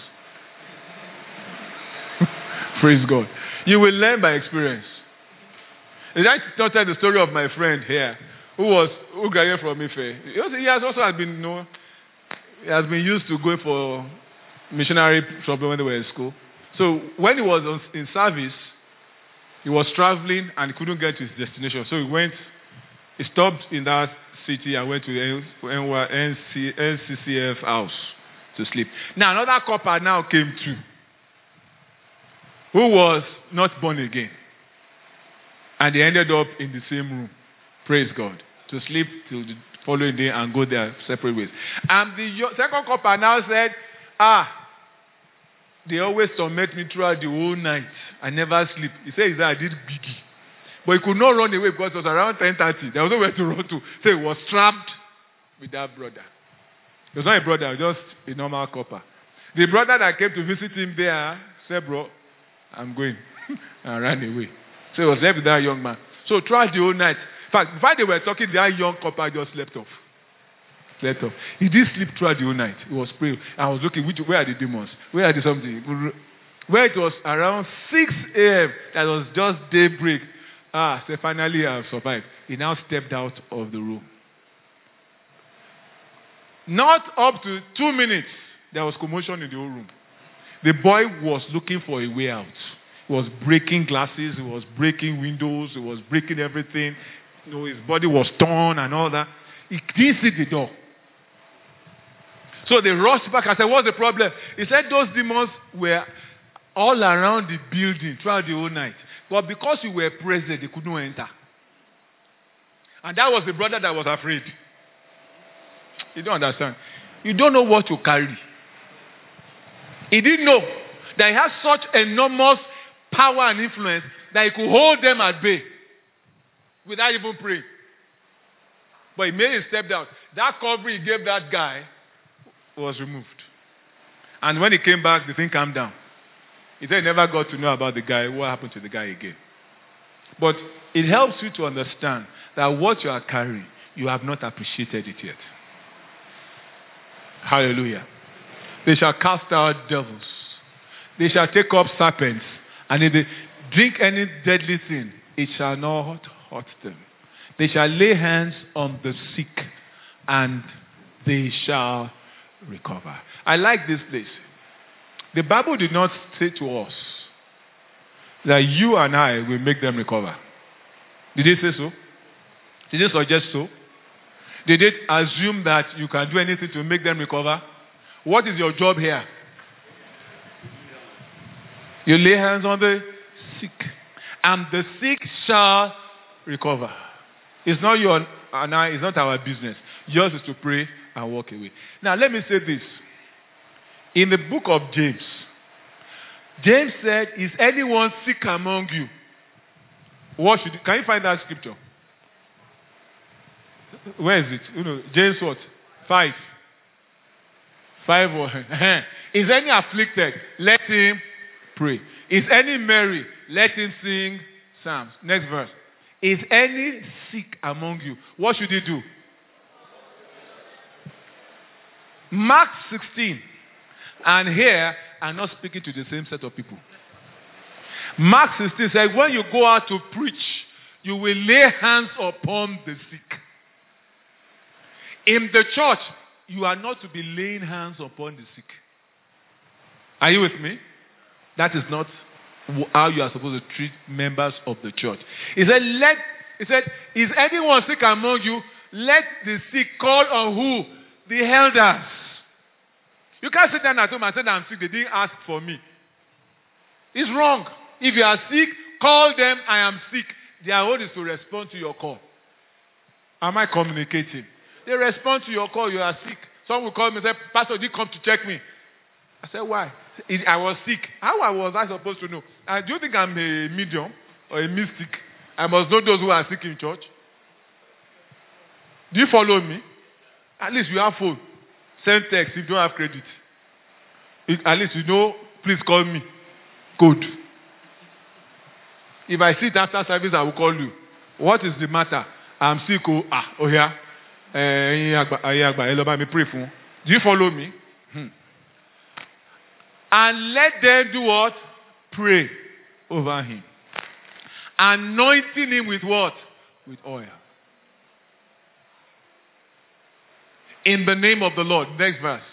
C: Praise God. You will learn by experience. And I not tell the story of my friend here, who was who graduated from Ife. He has also has been, you know, he has been used to going for missionary trouble when they were in school. So when he was in service, he was traveling and he couldn't get to his destination. So he went, he stopped in that city and went to the N C C F house to sleep. Now another couple now came too, who was not born again. And they ended up in the same room. Praise God. To sleep till the following day and go their separate ways. And the second couple now said, ah, they always torment me throughout the whole night. I never sleep. He said, I did biggie. But he could not run away because it was around ten thirty. There was nowhere to run to. So he was trapped with that brother. It was not a brother, it was just a normal couple. The brother that came to visit him there said, bro, I'm going. And ran away. So he was left with that young man. So throughout the whole night, in fact, while they were talking, that young couple just slept off. Slept off. He did sleep throughout the whole night. He was praying. I was looking, which, where are the demons? Where are the something? Where it was around six a.m., that was just daybreak. Ah, so finally I have survived. He now stepped out of the room. Not up to two minutes, there was commotion in the whole room. The boy was looking for a way out. He was breaking glasses, he was breaking windows, he was breaking everything. You know, his body was torn and all that. He didn't see the door. So they rushed back. I said, what's the problem? He said those demons were all around the building throughout the whole night. But because you were present, they couldn't enter. And that was the brother that was afraid. You don't understand. You don't know what you carry. He didn't know that he has such enormous power and influence that he could hold them at bay without even praying. But he made a step down. That cover he gave that guy was removed. And when he came back, the thing calmed down. He said he never got to know about the guy, what happened to the guy again. But it helps you to understand that what you are carrying, you have not appreciated it yet. Hallelujah. They shall cast out devils. They shall take up serpents. And if they drink any deadly thing, it shall not hurt them. They shall lay hands on the sick, and they shall recover. I like this place. The Bible did not say to us that you and I will make them recover. Did it say so? Did it suggest so? Did it assume that you can do anything to make them recover? What is your job here? You lay hands on the sick, and the sick shall recover. It's not your and I, it's not our business. Yours is to pray and walk away. Now let me say this. In the book of James, James said, is anyone sick among you? What should you, can you find that scripture? Where is it? You know, James what? Five. Five or is any afflicted? Let him pray. Is any merry? Let him sing psalms. Next verse. Is any sick among you? What should he do? Mark sixteen. And here, I'm not speaking to the same set of people. Mark sixteen says, when you go out to preach, you will lay hands upon the sick. In the church, you are not to be laying hands upon the sick. Are you with me? That is not how you are supposed to treat members of the church. He said, let, he said, is anyone sick among you? Let the sick call on who? The elders. You can't sit down at home and say that I'm sick. They didn't ask for me. It's wrong. If you are sick, call them, I am sick. Their role is to respond to your call. Am I communicating? They respond to your call, you are sick. Someone will call me and say, Pastor, did you come to check me? I said, why? I was sick. How was I supposed to know? Uh, do you think I'm a medium or a mystic? I must know those who are sick in church. Do you follow me? At least you have phone. Send text if you don't have credit. If, at least you know, please call me. Good. If I sit after service, I will call you. What is the matter? I'm sick. Oh, ah, oh yeah. Uh, pray for. Do you follow me? Hmm. And let them do what? Pray over him. Anointing him with what? With oil. In the name of the Lord. Next verse.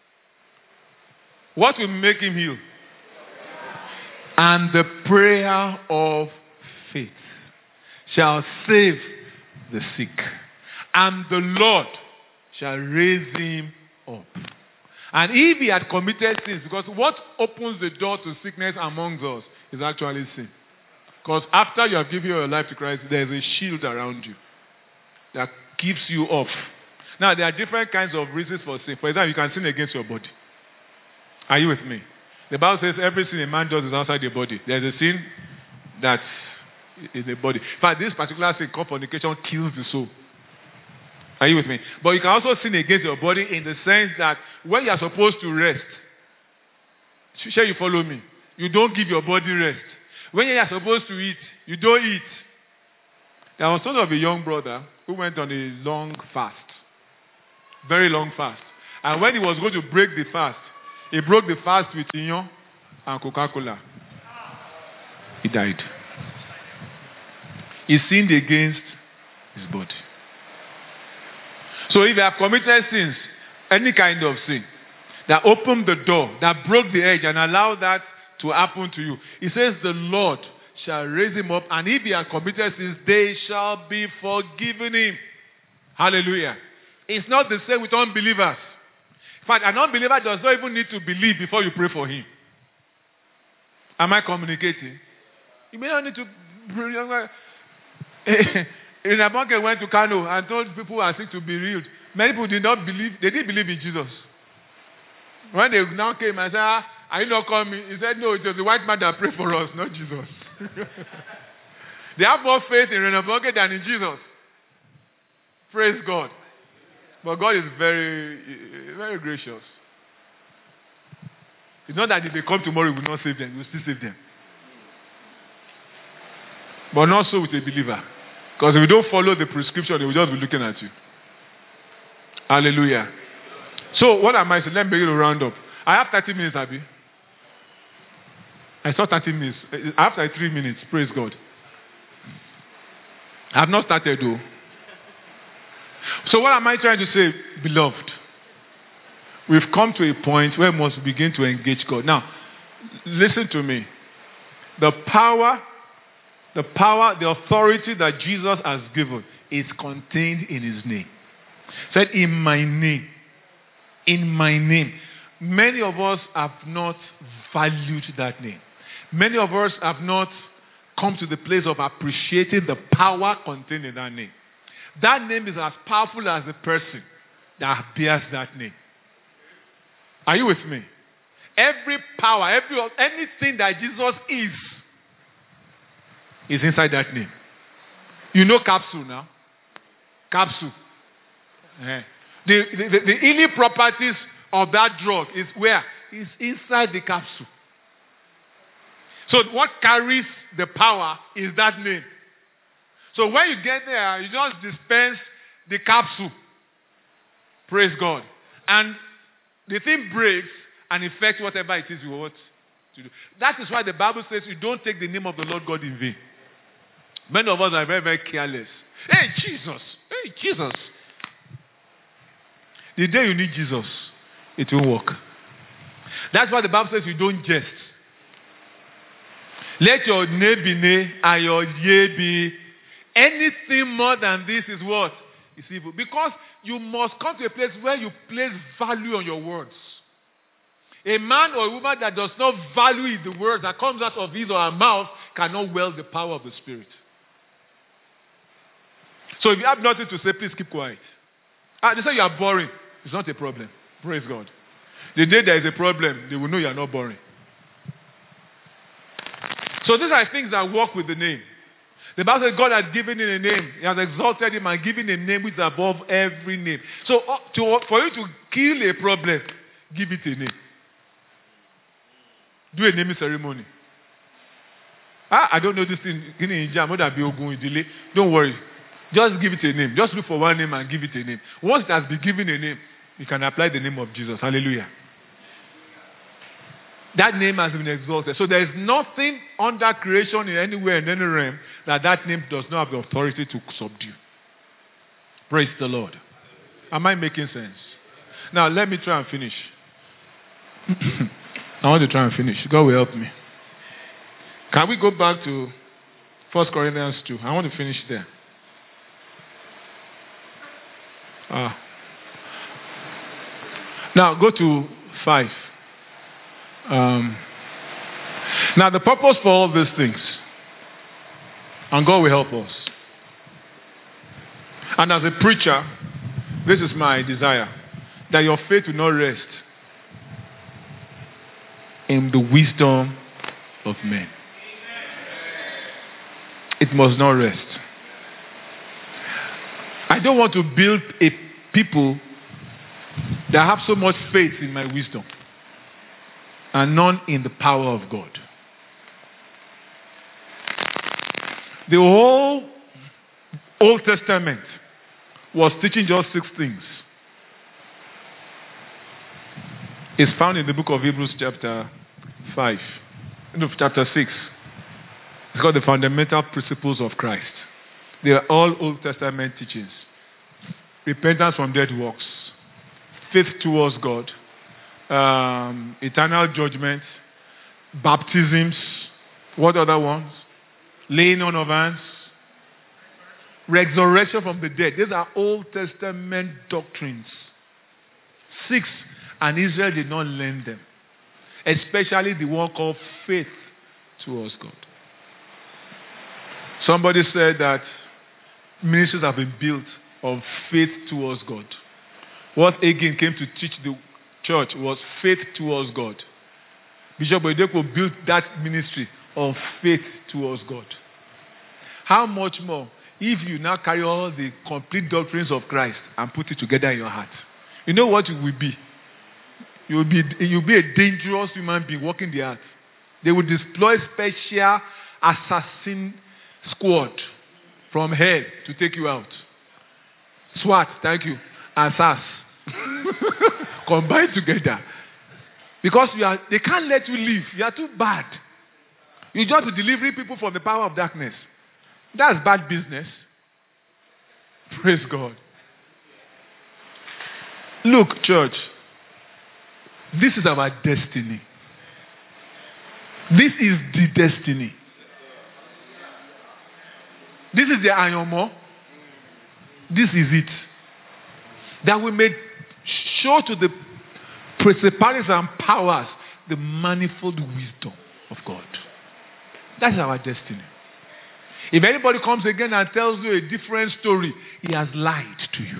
C: What will make him heal? And the prayer of faith shall save the sick, and the Lord shall raise him up. And if he had committed sins, because what opens the door to sickness amongst us is actually sin. Because after you have given your life to Christ, there is a shield around you that keeps you off. Now, there are different kinds of reasons for sin. For example, you can sin against your body. Are you with me? The Bible says every sin a man does is outside the body. There is a sin that is the body. In fact, this particular sin, called fornication, kills the soul. Are you with me? But you can also sin against your body in the sense that when you are supposed to rest, shall you follow me? You don't give your body rest. When you are supposed to eat, you don't eat. There was son of a young brother who went on a long fast. Very long fast. And when he was going to break the fast, he broke the fast with Inyo and Coca-Cola. He died. He sinned against his body. So if you have committed sins, any kind of sin, that opened the door, that broke the edge and allowed that to happen to you, he says the Lord shall raise him up, and if he has committed sins, they shall be forgiven him. Hallelujah. It's not the same with unbelievers. In fact, an unbeliever does not even need to believe before you pray for him. Am I communicating? You may not need to. Renabonke went to Kano and told people who are sick to be healed. Many people did not believe. They didn't believe in Jesus. When they now came and said, ah, are you not coming? He said, no, it was the white man that prayed for us, not Jesus. They have more faith in Renabonke than in Jesus. Praise God. But God is very, very gracious. It's not that if they come tomorrow, we will not save them. We will still save them. But not so with a believer. Because if you don't follow the prescription, they will just be looking at you. Hallelujah. So, what am I saying? Let me begin to round up. I have thirty minutes, Abby. I saw thirty minutes. I have like three minutes. Praise God. I have not started though. So what am I trying to say? Beloved, we've come to a point where we must begin to engage God. Now, listen to me. The power, the power, the authority that Jesus has given is contained in his name. Said, in my name. In my name. Many of us have not valued that name. Many of us have not come to the place of appreciating the power contained in that name. That name is as powerful as the person that bears that name. Are you with me? Every power, every anything that Jesus is, is inside that name. You know capsule now? Capsule. Yeah. The, the, the, the healing properties of that drug is where? It's inside the capsule. So what carries the power is that name. So when you get there, you just dispense the capsule. Praise God. And the thing breaks and affects whatever it is you want to do. That is why the Bible says you don't take the name of the Lord God in vain. Many of us are very, very careless. Hey, Jesus. Hey, Jesus. The day you need Jesus, it will work. That's why the Bible says you don't jest. Let your nay be nay and your yea be. Anything more than this is what? It's evil. Because you must come to a place where you place value on your words. A man or a woman that does not value the words that comes out of his or her mouth cannot wield the power of the Spirit. So if you have nothing to say, please keep quiet. Ah, they say you are boring. It's not a problem. Praise God. The day there is a problem, they will know you are not boring. So these are things that work with the name. The Bible says God has given him a name. He has exalted him and given a name which is above every name. So uh, to, for you to kill a problem, give it a name. Do a naming ceremony. Ah, I don't know this thing. Don't worry. Just give it a name. Just look for one name and give it a name. Once it has been given a name, you can apply the name of Jesus. Hallelujah. That name has been exalted. So there is nothing under creation in anywhere in any realm that that name does not have the authority to subdue. Praise the Lord. Am I making sense? Now let me try and finish. I want to try and finish. God will help me. Can we go back to First Corinthians two? I want to finish there. Ah. Now go to five. Um, now the purpose for all these things, and God will help us. And as a preacher, this is my desire, that your faith will not rest in the wisdom of men. It must not rest. I don't want to build a people that have so much faith in my wisdom and none in the power of God. The whole Old Testament was teaching just six things. It's found in the book of Hebrews chapter five. No, chapter six. It's called the fundamental principles of Christ. They are all Old Testament teachings. Repentance from dead works. Faith towards God. Um, eternal judgment. Baptisms. What other ones? Laying on of hands. Resurrection from the dead. These are Old Testament doctrines. Six. And Israel did not learn them. Especially the one called faith towards God. Somebody said that ministries have been built on faith towards God. What Hagin came to teach the church was faith towards God. Bishop Oyedepo built that ministry on faith towards God. How much more if you now carry all the complete doctrines of Christ and put it together in your heart? You know what you will be? You will be, you will be a dangerous human being walking the earth. They will deploy special assassin squad from hell to take you out. SWAT, thank you, and S A S combined together. Because you are, they can't let you live. You are too bad. You just deliver people from the power of darkness. That's bad business. Praise God. Look, church, this is our destiny. This is the destiny. This is the Ayomo. This is it. That we may show to the principalities and powers the manifold wisdom of God. That is our destiny. If anybody comes again and tells you a different story, he has lied to you.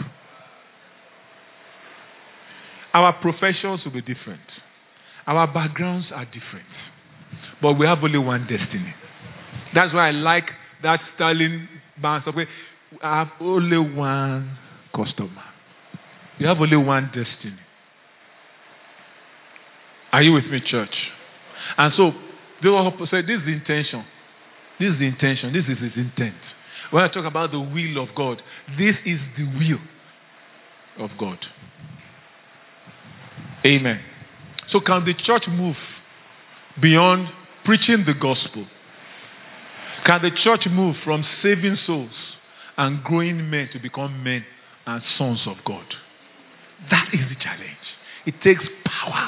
C: Our professions will be different. Our backgrounds are different. But we have only one destiny. That's why I like that Sterling band. I have only one customer. You have only one destiny. Are you with me, church? And so, they will say, this is the intention. This is the intention. This is his intent. When I talk about the will of God, this is the will of God. Amen. So can the church move beyond preaching the gospel? Can the church move from saving souls and growing men to become men and sons of God? That is the challenge. It takes power.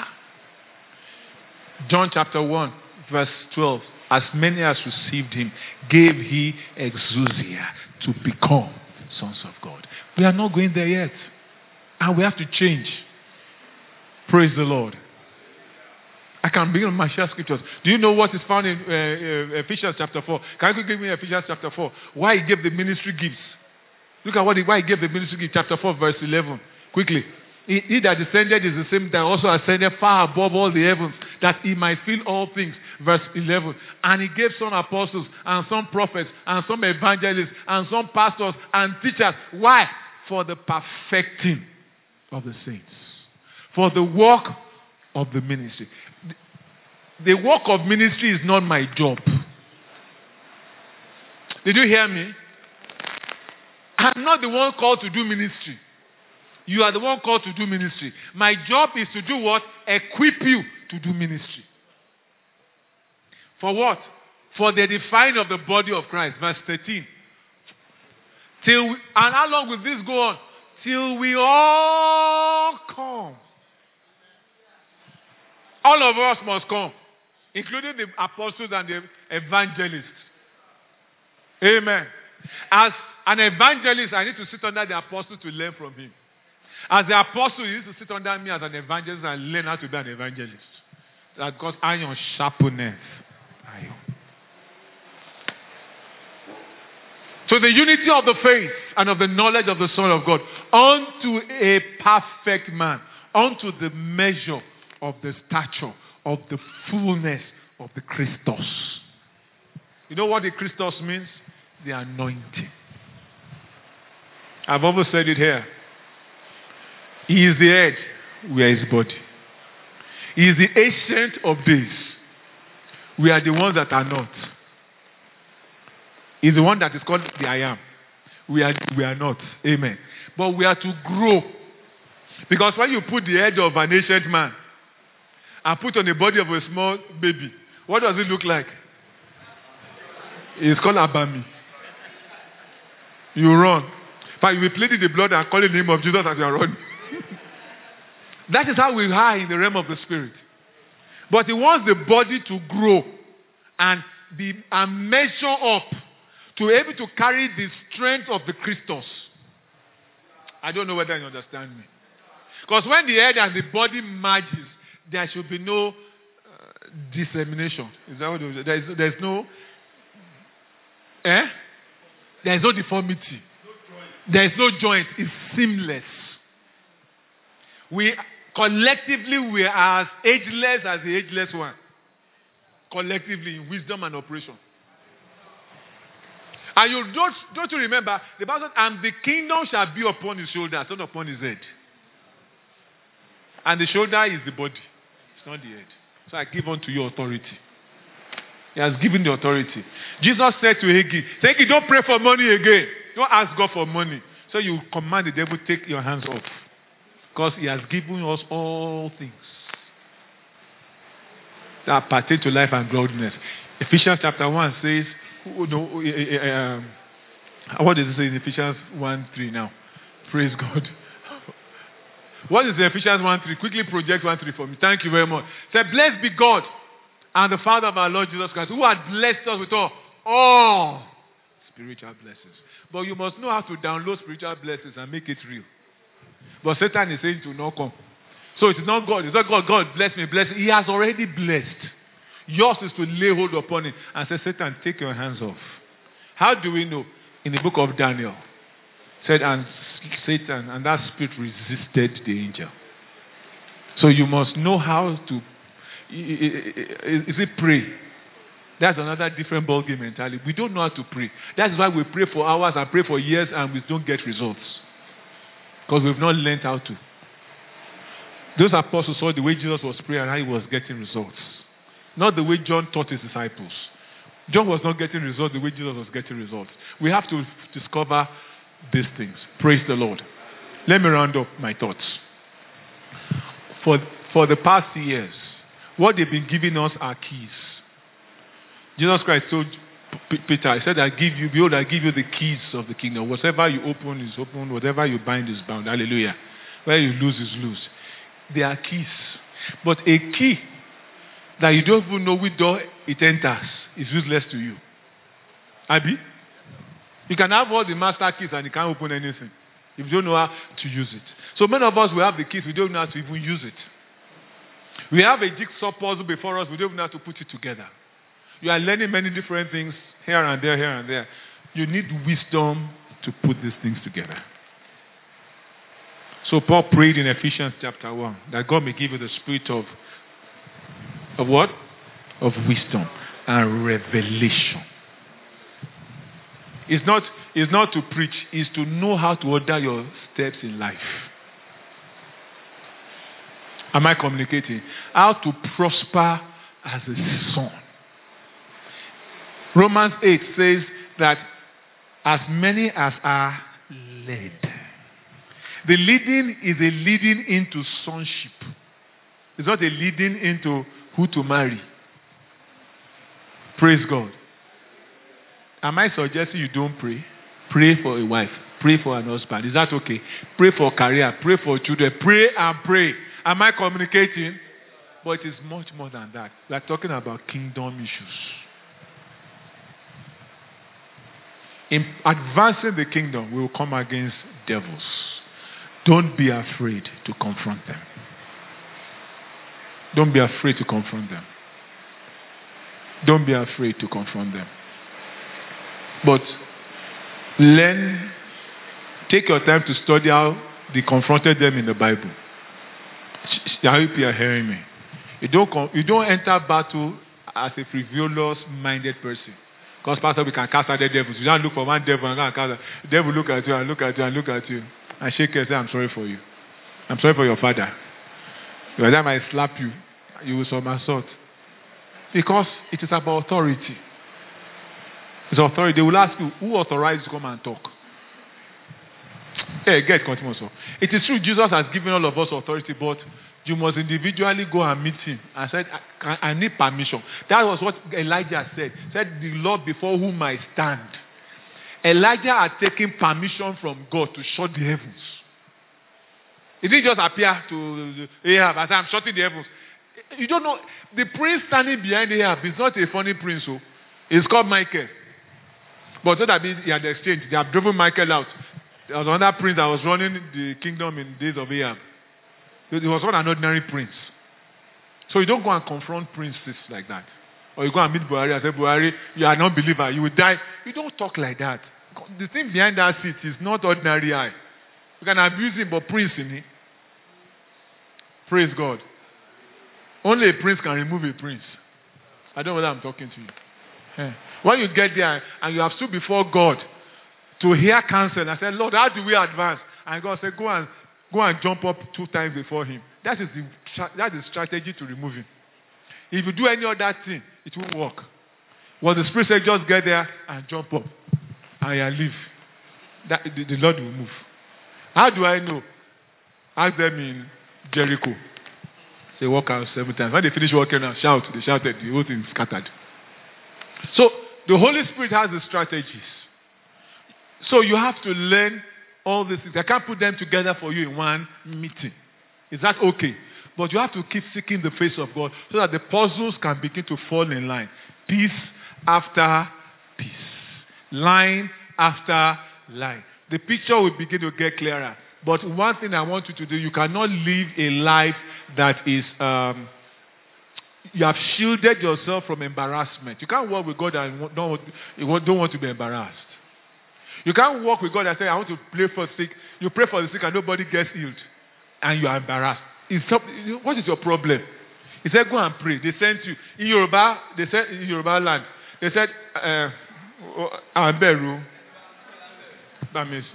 C: John chapter one, verse twelve. As many as received him, gave he exousia to become sons of God. We are not going there yet. And we have to change. Praise the Lord. I can begin with my share scriptures. Do you know what is found in uh, uh, Ephesians chapter four? Can you give me Ephesians chapter four? Why he gave the ministry gifts. Look at what he, why he gave the ministry gift. Chapter four, verse eleven. Quickly. He, he that descended is the same that also ascended far above all the heavens, that he might fill all things. Verse eleven. And he gave some apostles, and some prophets, and some evangelists, and some pastors, and teachers. Why? For the perfecting of the saints. For the work of the ministry. The work of ministry is not my job. Did you hear me? I'm not the one called to do ministry. You are the one called to do ministry. My job is to do what? Equip you to do ministry. For what? For the edifying of the body of Christ. Verse thirteen. Till we, and how long will this go on? Till we all come. All of us must come, including the apostles and the evangelists. Amen. As an evangelist, I need to sit under the apostle to learn from him. As the apostle, he needs to sit under me as an evangelist and learn how to be an evangelist. That because iron sharpeneth iron. So the unity of the faith and of the knowledge of the Son of God unto a perfect man, unto the measure of the stature of the fullness of the Christos. You know what the Christos means? The anointing. I've always said it here. He is the head, we are his body. He is the ancient of days. We are the ones that are not. He's the one that is called the I am. We are, we are not. Amen. But we are to grow. Because when you put the head of an ancient man and put on the body of a small baby, what does it look like? It's called Abami. You run. But you will plead in the blood and call the name of Jesus as you are running. That is how we are in the realm of the spirit. But he wants the body to grow and be and measure up to be able to carry the strength of the Christos. I don't know whether you understand me. Because when the head and the body merges, there should be no uh, dissemination. Is that what it is? There is, there's no, eh? There is no deformity. There is no joint. It's seamless. We collectively we are as ageless as the ageless one. Collectively in wisdom and operation. And you don't, don't you remember, the Bible said, and the kingdom shall be upon his shoulders, not upon his head. And the shoulder is the body. It's not the head. So I give unto you authority. He has given the authority. Jesus said to Haggai, Haggai, don't pray for money again. Don't ask God for money. So you command the devil, take your hands off. Because he has given us all things that pertain to life and godliness. Ephesians chapter one says, oh, no, um, what does it say in Ephesians one three now? Praise God. What is Ephesians one three? Quickly project one three for me. Thank you very much. Say, blessed be God and the Father of our Lord Jesus Christ, who has blessed us with all, all spiritual blessings. But you must know how to download spiritual blessings and make it real. But Satan is saying to not come. So it's not God. It's not God. God bless me, bless me. He has already blessed. Yours is to lay hold upon it and say, Satan, take your hands off. How do we know? In the book of Daniel, said, and Satan and that spirit resisted the angel. So you must know how to, is it pray? That's another different ballgame entirely. We don't know how to pray. That's why we pray for hours and pray for years and we don't get results. Because we've not learned how to. Those apostles saw the way Jesus was praying and how he was getting results. Not the way John taught his disciples. John was not getting results the way Jesus was getting results. We have to discover these things. Praise the Lord. Let me round up my thoughts. For, for the past years, what they've been giving us are keys. Jesus Christ told P- Peter, he said, I give you, behold, I give you the keys of the kingdom. Whatever you open is open, whatever you bind is bound. Hallelujah. Where you lose is loose. They are keys. But a key that you don't even know which door it enters is useless to you. Abi? You can have all the master keys and you can't open anything if you don't know how to use it. So many of us, we have the keys, we don't know how to even use it. We have a jigsaw puzzle before us, we don't know how to put it together. You are learning many different things here and there, here and there. You need wisdom to put these things together. So Paul prayed in Ephesians chapter one that God may give you the spirit of, of what? Of wisdom and revelation. It's not, it's not to preach, it's to know how to order your steps in life. Am I communicating? How to prosper as a son. Romans eight says that as many as are led. The leading is a leading into sonship. It's not a leading into who to marry. Praise God. Am I suggesting you don't pray? Pray for a wife. Pray for an husband. Is that okay? Pray for career. Pray for children. Pray and pray. Am I communicating? But it is much more than that. We are talking about kingdom issues. In advancing the kingdom, we will come against devils. Don't be afraid to confront them. Don't be afraid to confront them. Don't be afraid to confront them. But learn, take your time to study how they confronted them in the Bible. I hope you are hearing me. You don't, you don't enter battle as a frivolous-minded person. Because, Pastor, we can cast out the devils. You don't look for one devil and cast out. The devil look at you and look at you and look at you. And shake your head and say, I'm sorry for you. I'm sorry for your father. By the time I slap you, you will somersault. Because it is about authority. It's authority. They will ask you, who authorized you to come and talk? Hey, get continue. So. It is true Jesus has given all of us authority, but you must individually go and meet him. I said, I, I need permission. That was what Elijah said. He said, the Lord before whom I stand. Elijah had taken permission from God to shut the heavens. He didn't just appear to Ahab and say, I'm shutting the heavens. You don't know, the prince standing behind Ahab is not a funny prince. So it's called Michael. But so that he had exchanged. They have driven Michael out. There was another prince that was running the kingdom in the days of Ahab. He was not an ordinary prince. So you don't go and confront princes like that. Or you go and meet Buhari and say, Buhari, you are not believer, you will die. You don't talk like that. The thing behind that seat is not ordinary eye. You can abuse him, but prince in it. Praise God. Only a prince can remove a prince. I don't know whether I'm talking to you. Yeah. When you get there and you have stood before God to hear counsel, I said, Lord, how do we advance? And God said, go and go and jump up two times before him. That is the that is strategy to remove him. If you do any other thing, it won't work. Well, the Spirit said, just get there and jump up and you leave. That the, the Lord will move. How do I know? Ask them in Jericho. They walk out seven times. When they finish walking and shout, they shouted, the whole thing is scattered. So the Holy Spirit has the strategies. So you have to learn all these things. I can't put them together for you in one meeting. Is that okay? But you have to keep seeking the face of God so that the puzzles can begin to fall in line. Piece after piece. Line after line. The picture will begin to get clearer. But one thing I want you to do, you cannot live a life that is, um, you have shielded yourself from embarrassment. You can't walk with God and don't, don't want to be embarrassed. You can't walk with God and say, I want to pray for the sick. You pray for the sick and nobody gets healed. And you are embarrassed. It's, what is your problem? He said, go and pray. They sent you. In Yoruba, they said, in Yoruba land, they said, uh, Aberu. That means,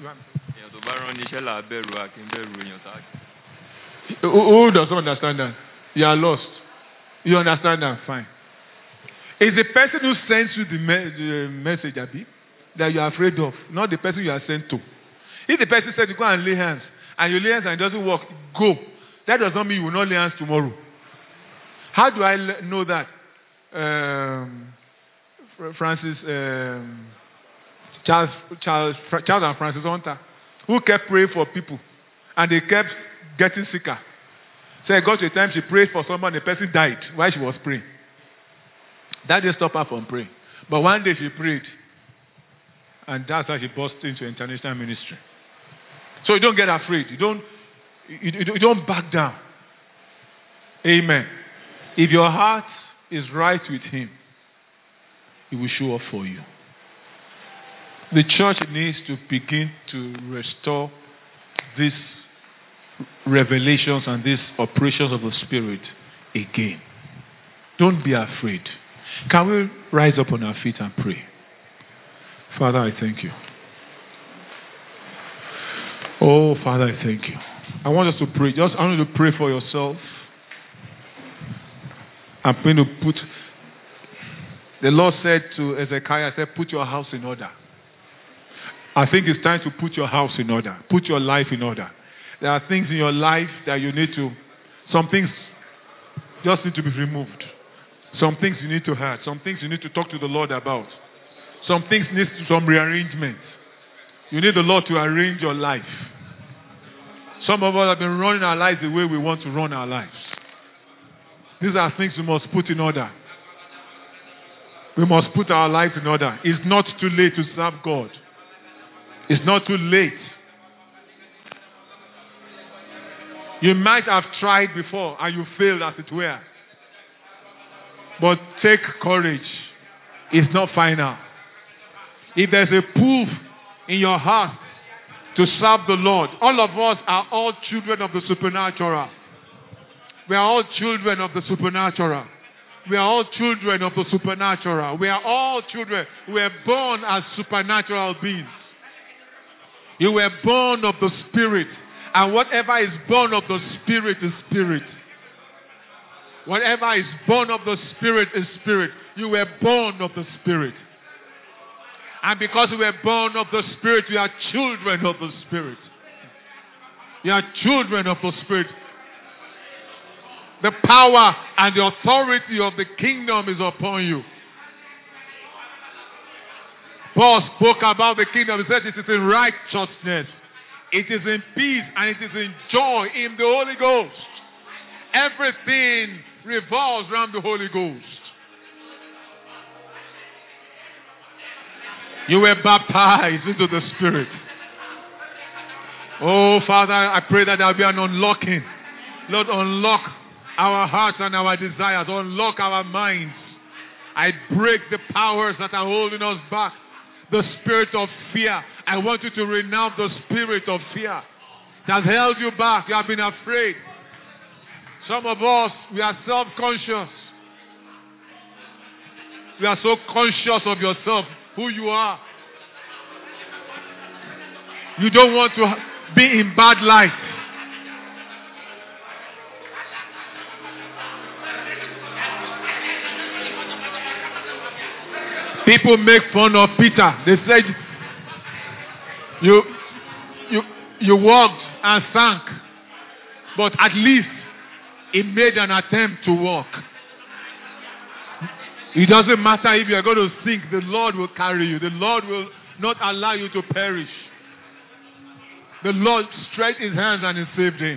C: who, who doesn't understand that? You are lost. You understand that? Fine. It's the person who sends you the, me- the message, Abi, that you are afraid of, not the person you are sent to. If the person said you go and lay hands, and you lay hands and it doesn't work, go. That does not mean you will not lay hands tomorrow. How do I le- know that? Um, Francis, um, Charles, Charles, Charles and Francis Hunter, who kept praying for people, and they kept getting sicker. So it got to a time she prayed for someone, the person died while she was praying. That didn't stop her from praying. But one day she prayed, and that's how she burst into international ministry. So you don't get afraid. You don't, you, you don't back down. Amen. If your heart is right with Him, He will show up for you. The church needs to begin to restore these revelations and these operations of the Spirit again. Don't be afraid. Can we rise up on our feet and pray? Father, I thank you. Oh, Father, I thank you. I want us to pray. Just I want you to pray for yourself. I'm going to put, the Lord said to Ezekiel, I said, put your house in order. I think it's time to put your house in order. Put your life in order. There are things in your life that you need to, some things just need to be removed. Some things you need to hurt. Some things you need to talk to the Lord about. Some things need some rearrangement. You need the Lord to arrange your life. Some of us have been running our lives the way we want to run our lives. These are things we must put in order. We must put our lives in order. It's not too late to serve God. It's not too late. You might have tried before and you failed, as it were. But take courage. It's not final. If there's a pull in your heart to serve the Lord, all of us are all children of the supernatural. We are all children of the supernatural. We are all children of the supernatural. We are all children. We were born as supernatural beings. You were born of the Spirit. And whatever is born of the Spirit is Spirit. Whatever is born of the Spirit is Spirit. You were born of the Spirit. And because we were born of the Spirit, we are children of the Spirit. We are children of the Spirit. The power and the authority of the kingdom is upon you. Paul spoke about the kingdom. He said it is in righteousness. It is in peace and it is in joy in the Holy Ghost. Everything revolves around the Holy Ghost. You were baptized into the Spirit. Oh, Father, I pray that there will be an unlocking. Lord, unlock our hearts and our desires. Unlock our minds. I break the powers that are holding us back. The spirit of fear. I want you to renounce the spirit of fear that has held you back. You have been afraid. Some of us, we are self-conscious. You are so conscious of yourself, who you are. You don't want to be in bad light. People make fun of Peter. They said, you, you, you walked and sank, but at least he made an attempt to walk. It doesn't matter if you are going to sink, the Lord will carry you. The Lord will not allow you to perish. The Lord stretched his hands and he saved him.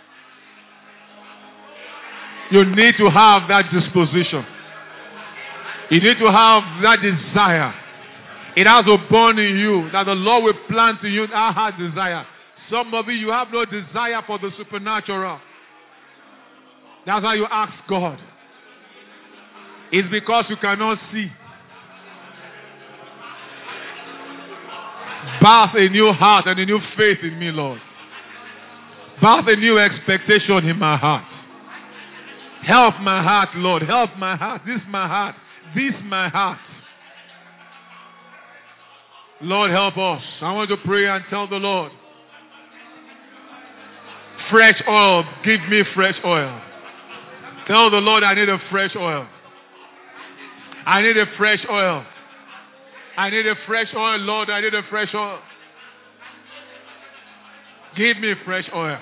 C: You need to have that disposition. You need to have that desire. It has to burn in you that the Lord will plant in you that heart desire. Some of you, you have no desire for the supernatural. That's why you ask God. It's because you cannot see. Birth a new heart and a new faith in me, Lord. Birth a new expectation in my heart. Help my heart, Lord. Help my heart. This is my heart. This is my heart. Lord, help us. I want to pray and tell the Lord, fresh oil. Give me fresh oil. Tell the Lord I need a fresh oil. I need a fresh oil. I need a fresh oil, Lord. I need a fresh oil. Give me fresh oil.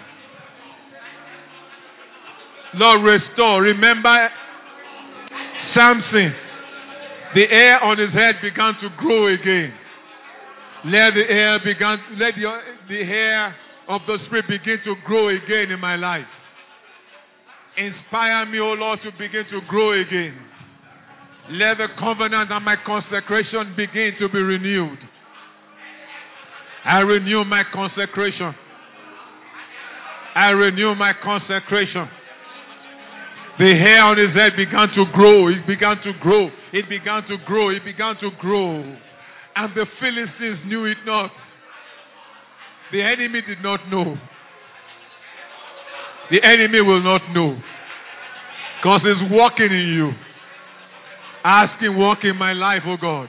C: Lord, restore. Remember Samson. The hair on his head began to grow again. Let the hair begin, let the, the hair of the Spirit begin to grow again in my life. Inspire me, O Lord, to begin to grow again. Let the covenant and my consecration begin to be renewed. I renew my consecration. I renew my consecration. The hair on his head began to grow. It began to grow. It began to grow. It began to grow. And the Philistines knew it not. The enemy did not know. The enemy will not know. Because it's working in you. Ask him, walk in my life, oh God.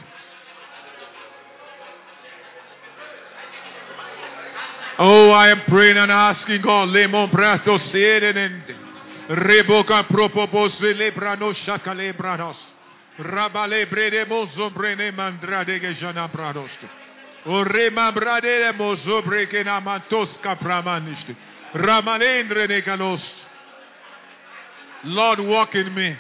C: Oh, I am praying and asking God. Lemon prato serenende. Reboca propopo celebrano shakalebranos. Rabale brede mozo brene mandrade gejana brados. O rema brade mozo breke na mantoska pramanishti. Ramalendre negalos. Lord, walk in me.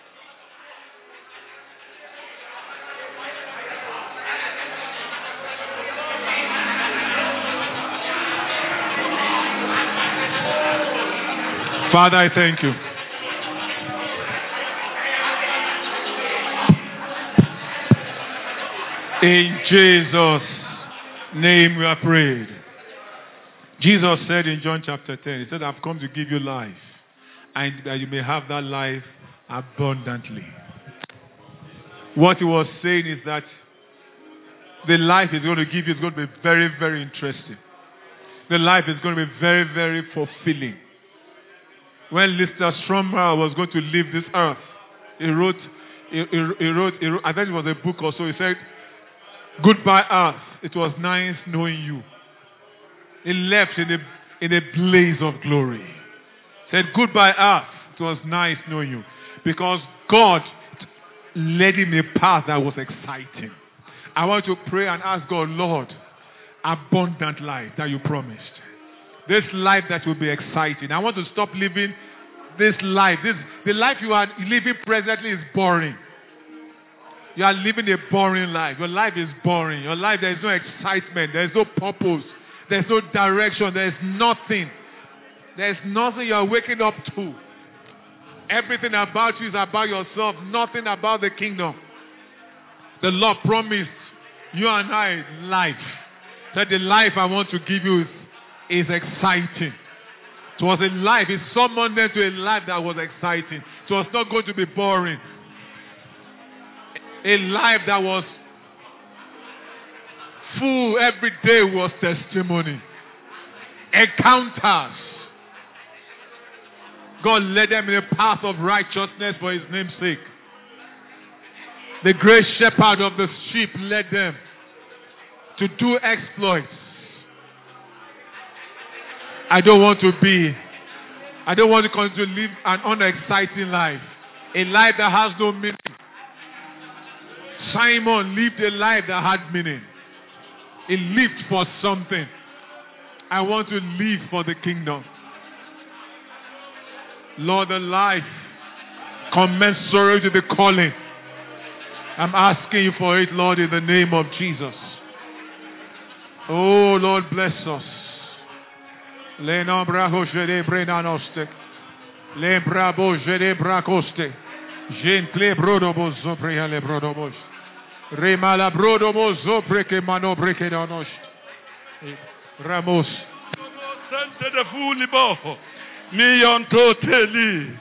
C: Father, I thank you. In Jesus' name we are prayed. Jesus said in John chapter ten, he said, I've come to give you life, and that you may have that life abundantly. What he was saying is that the life he's going to give you is going to be very, very interesting. The life is going to be very, very fulfilling. When Lister Stromberg was going to leave this earth, he wrote, he, he, he wrote, he wrote, I think it was a book or so, he said, goodbye earth, it was nice knowing you. He left in a, in a blaze of glory. He said, goodbye earth, it was nice knowing you. Because God led him a path that was exciting. I want to pray and ask God, Lord, abundant life that you promised. This life that will be exciting. I want to stop living this life. This, the life you are living presently is boring. You are living a boring life. Your life is boring. Your life, there is no excitement. There is no purpose. There is no direction. There is nothing. There is nothing you are waking up to. Everything about you is about yourself. Nothing about the kingdom. The Lord promised you and I life. That the life I want to give you is is exciting. It was a life. He summoned them to a life that was exciting. It was not going to be boring. A life that was full. Every day was testimony. Encounters. God led them in a path of righteousness for his name's sake. The great shepherd of the sheep led them to do exploits. I don't want to be, I don't want to continue to live an unexciting life. A life that has no meaning. Simon lived a life that had meaning. He lived for something. I want to live for the kingdom. Lord, a life commensurate to the calling. I'm asking you for it, Lord, in the name of Jesus. Oh, Lord, bless us. Le bravo jere brenanoste. Le bravo jere bracoste. Gentle brodobo zopre le brodobos. Remala brodobo zopre que mano breke danos. Ramos.
D: Sente de fulibo. Mionto teli.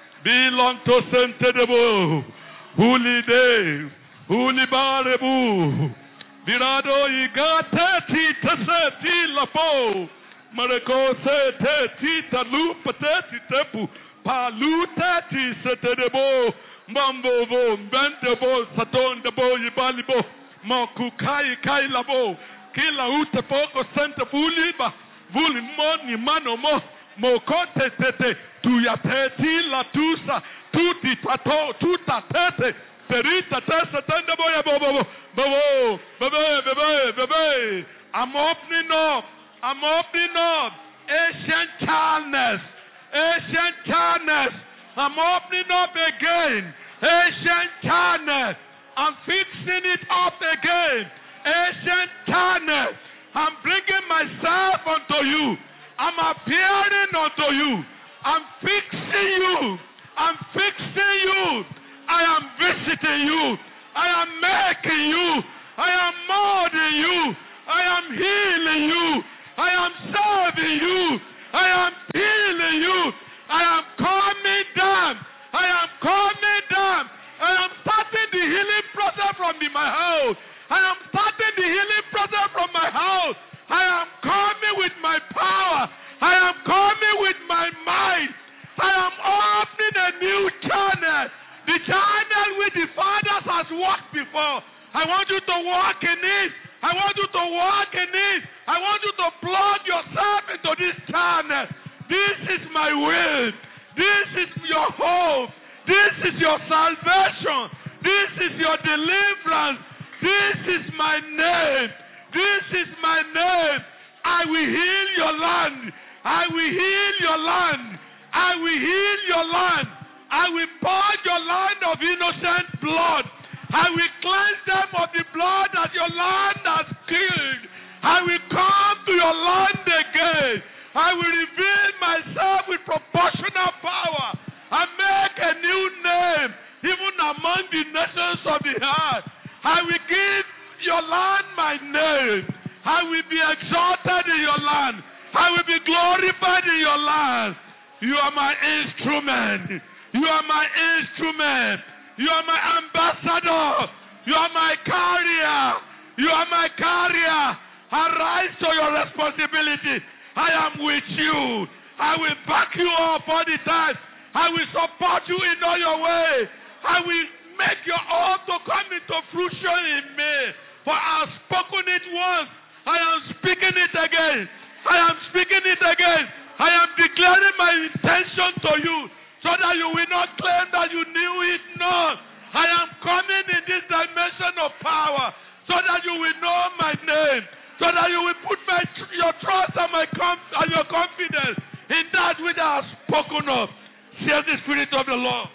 D: Bilonto sente de bo. Huli de. Huli barebu. Virado igate ti taseti lapo. Mareko se te ti talu pateti tepu. Palu teti se te de bo. Mambo bo. Mbente bo. Saton de bo. Yibali bo. Moku kai kai labo. Kila ute poko sente fuliba. Vuli moni mano mo. Mokote tete. Tuya teti la tusa. Tuti tato. Tuta tete. Perita tesa tende boya bobo. Bobo. Bebe. Bebe. Bebe. I'm opening up. I'm opening up. Ancient childness. Ancient childness. I'm opening up again. Ancient childness. I'm fixing it up again. Ancient childness. I'm bringing myself unto you. I'm appearing unto you. I'm fixing you. I'm fixing you. I am visiting you. I am making you. I am molding you. I am healing you. I am serving you. I am healing you. I am coming down. I am coming down. I am starting the healing process from my house. I am starting the healing process from my house. I am coming with my power. I am coming with my mind. I am opening a new channel. The channel which the fathers has walked before. I want you to walk in it. I want you to walk in it. I want you to plug yourself into this channel. This is my will. This is your hope. This is your salvation. This is your deliverance. This is my name. This is my name. I will heal your land. I will heal your land. I will heal your land. I will purge your land of innocent blood. I will cleanse them of the blood that your land has killed. I will come to your land again. I will reveal myself with proportional power and make a new name even among the nations of the earth. I will give your land my name. I will be exalted in your land. I will be glorified in your land. You are my instrument. You are my instrument. You are my ambassador. You are my carrier. You are my carrier. Arise to your responsibility. I am with you. I will back you up all the time. I will support you in all your way. I will make your oath to come into fruition in me. For I have spoken it once. I am speaking it again. I am speaking it again. I am declaring my intention to you, so that you will not claim that you knew it not. I am coming in this dimension of power, so that you will know my name, so that you will put my, your trust and, my conf- and your confidence in that which I have spoken of. Says the Spirit of the Lord.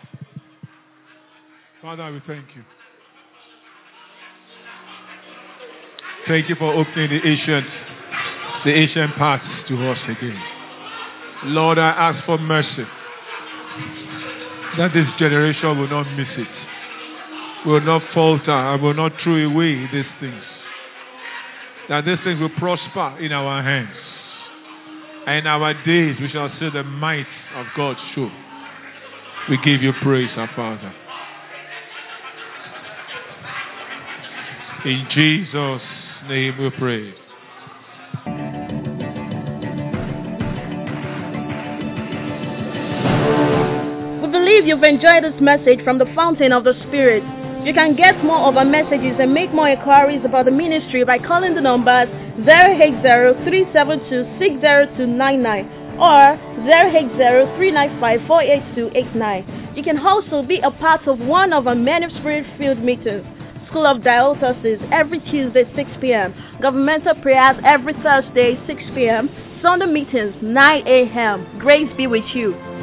C: Father, we thank you. Thank you for opening the ancient, the ancient paths to us again. Lord, I ask for mercy, that this generation will not miss it, will not falter, and will not throw away these things. That these things will prosper in our hands. And in our days, we shall see the might of God show. We give you praise, our Father. In Jesus' name we pray.
E: We believe you've enjoyed this message from the Fountain of the Spirit. You can get more of our messages and make more inquiries about the ministry by calling the numbers zero eight zero, three seven two, six zero two nine nine or zero eight zero, three nine five, four eight two eight nine. You can also be a part of one of our many Spirit-filled meetings. School of Diocese every Tuesday six p.m. Governmental prayers every Thursday six p.m. Sunday meetings nine a.m. Grace be with you.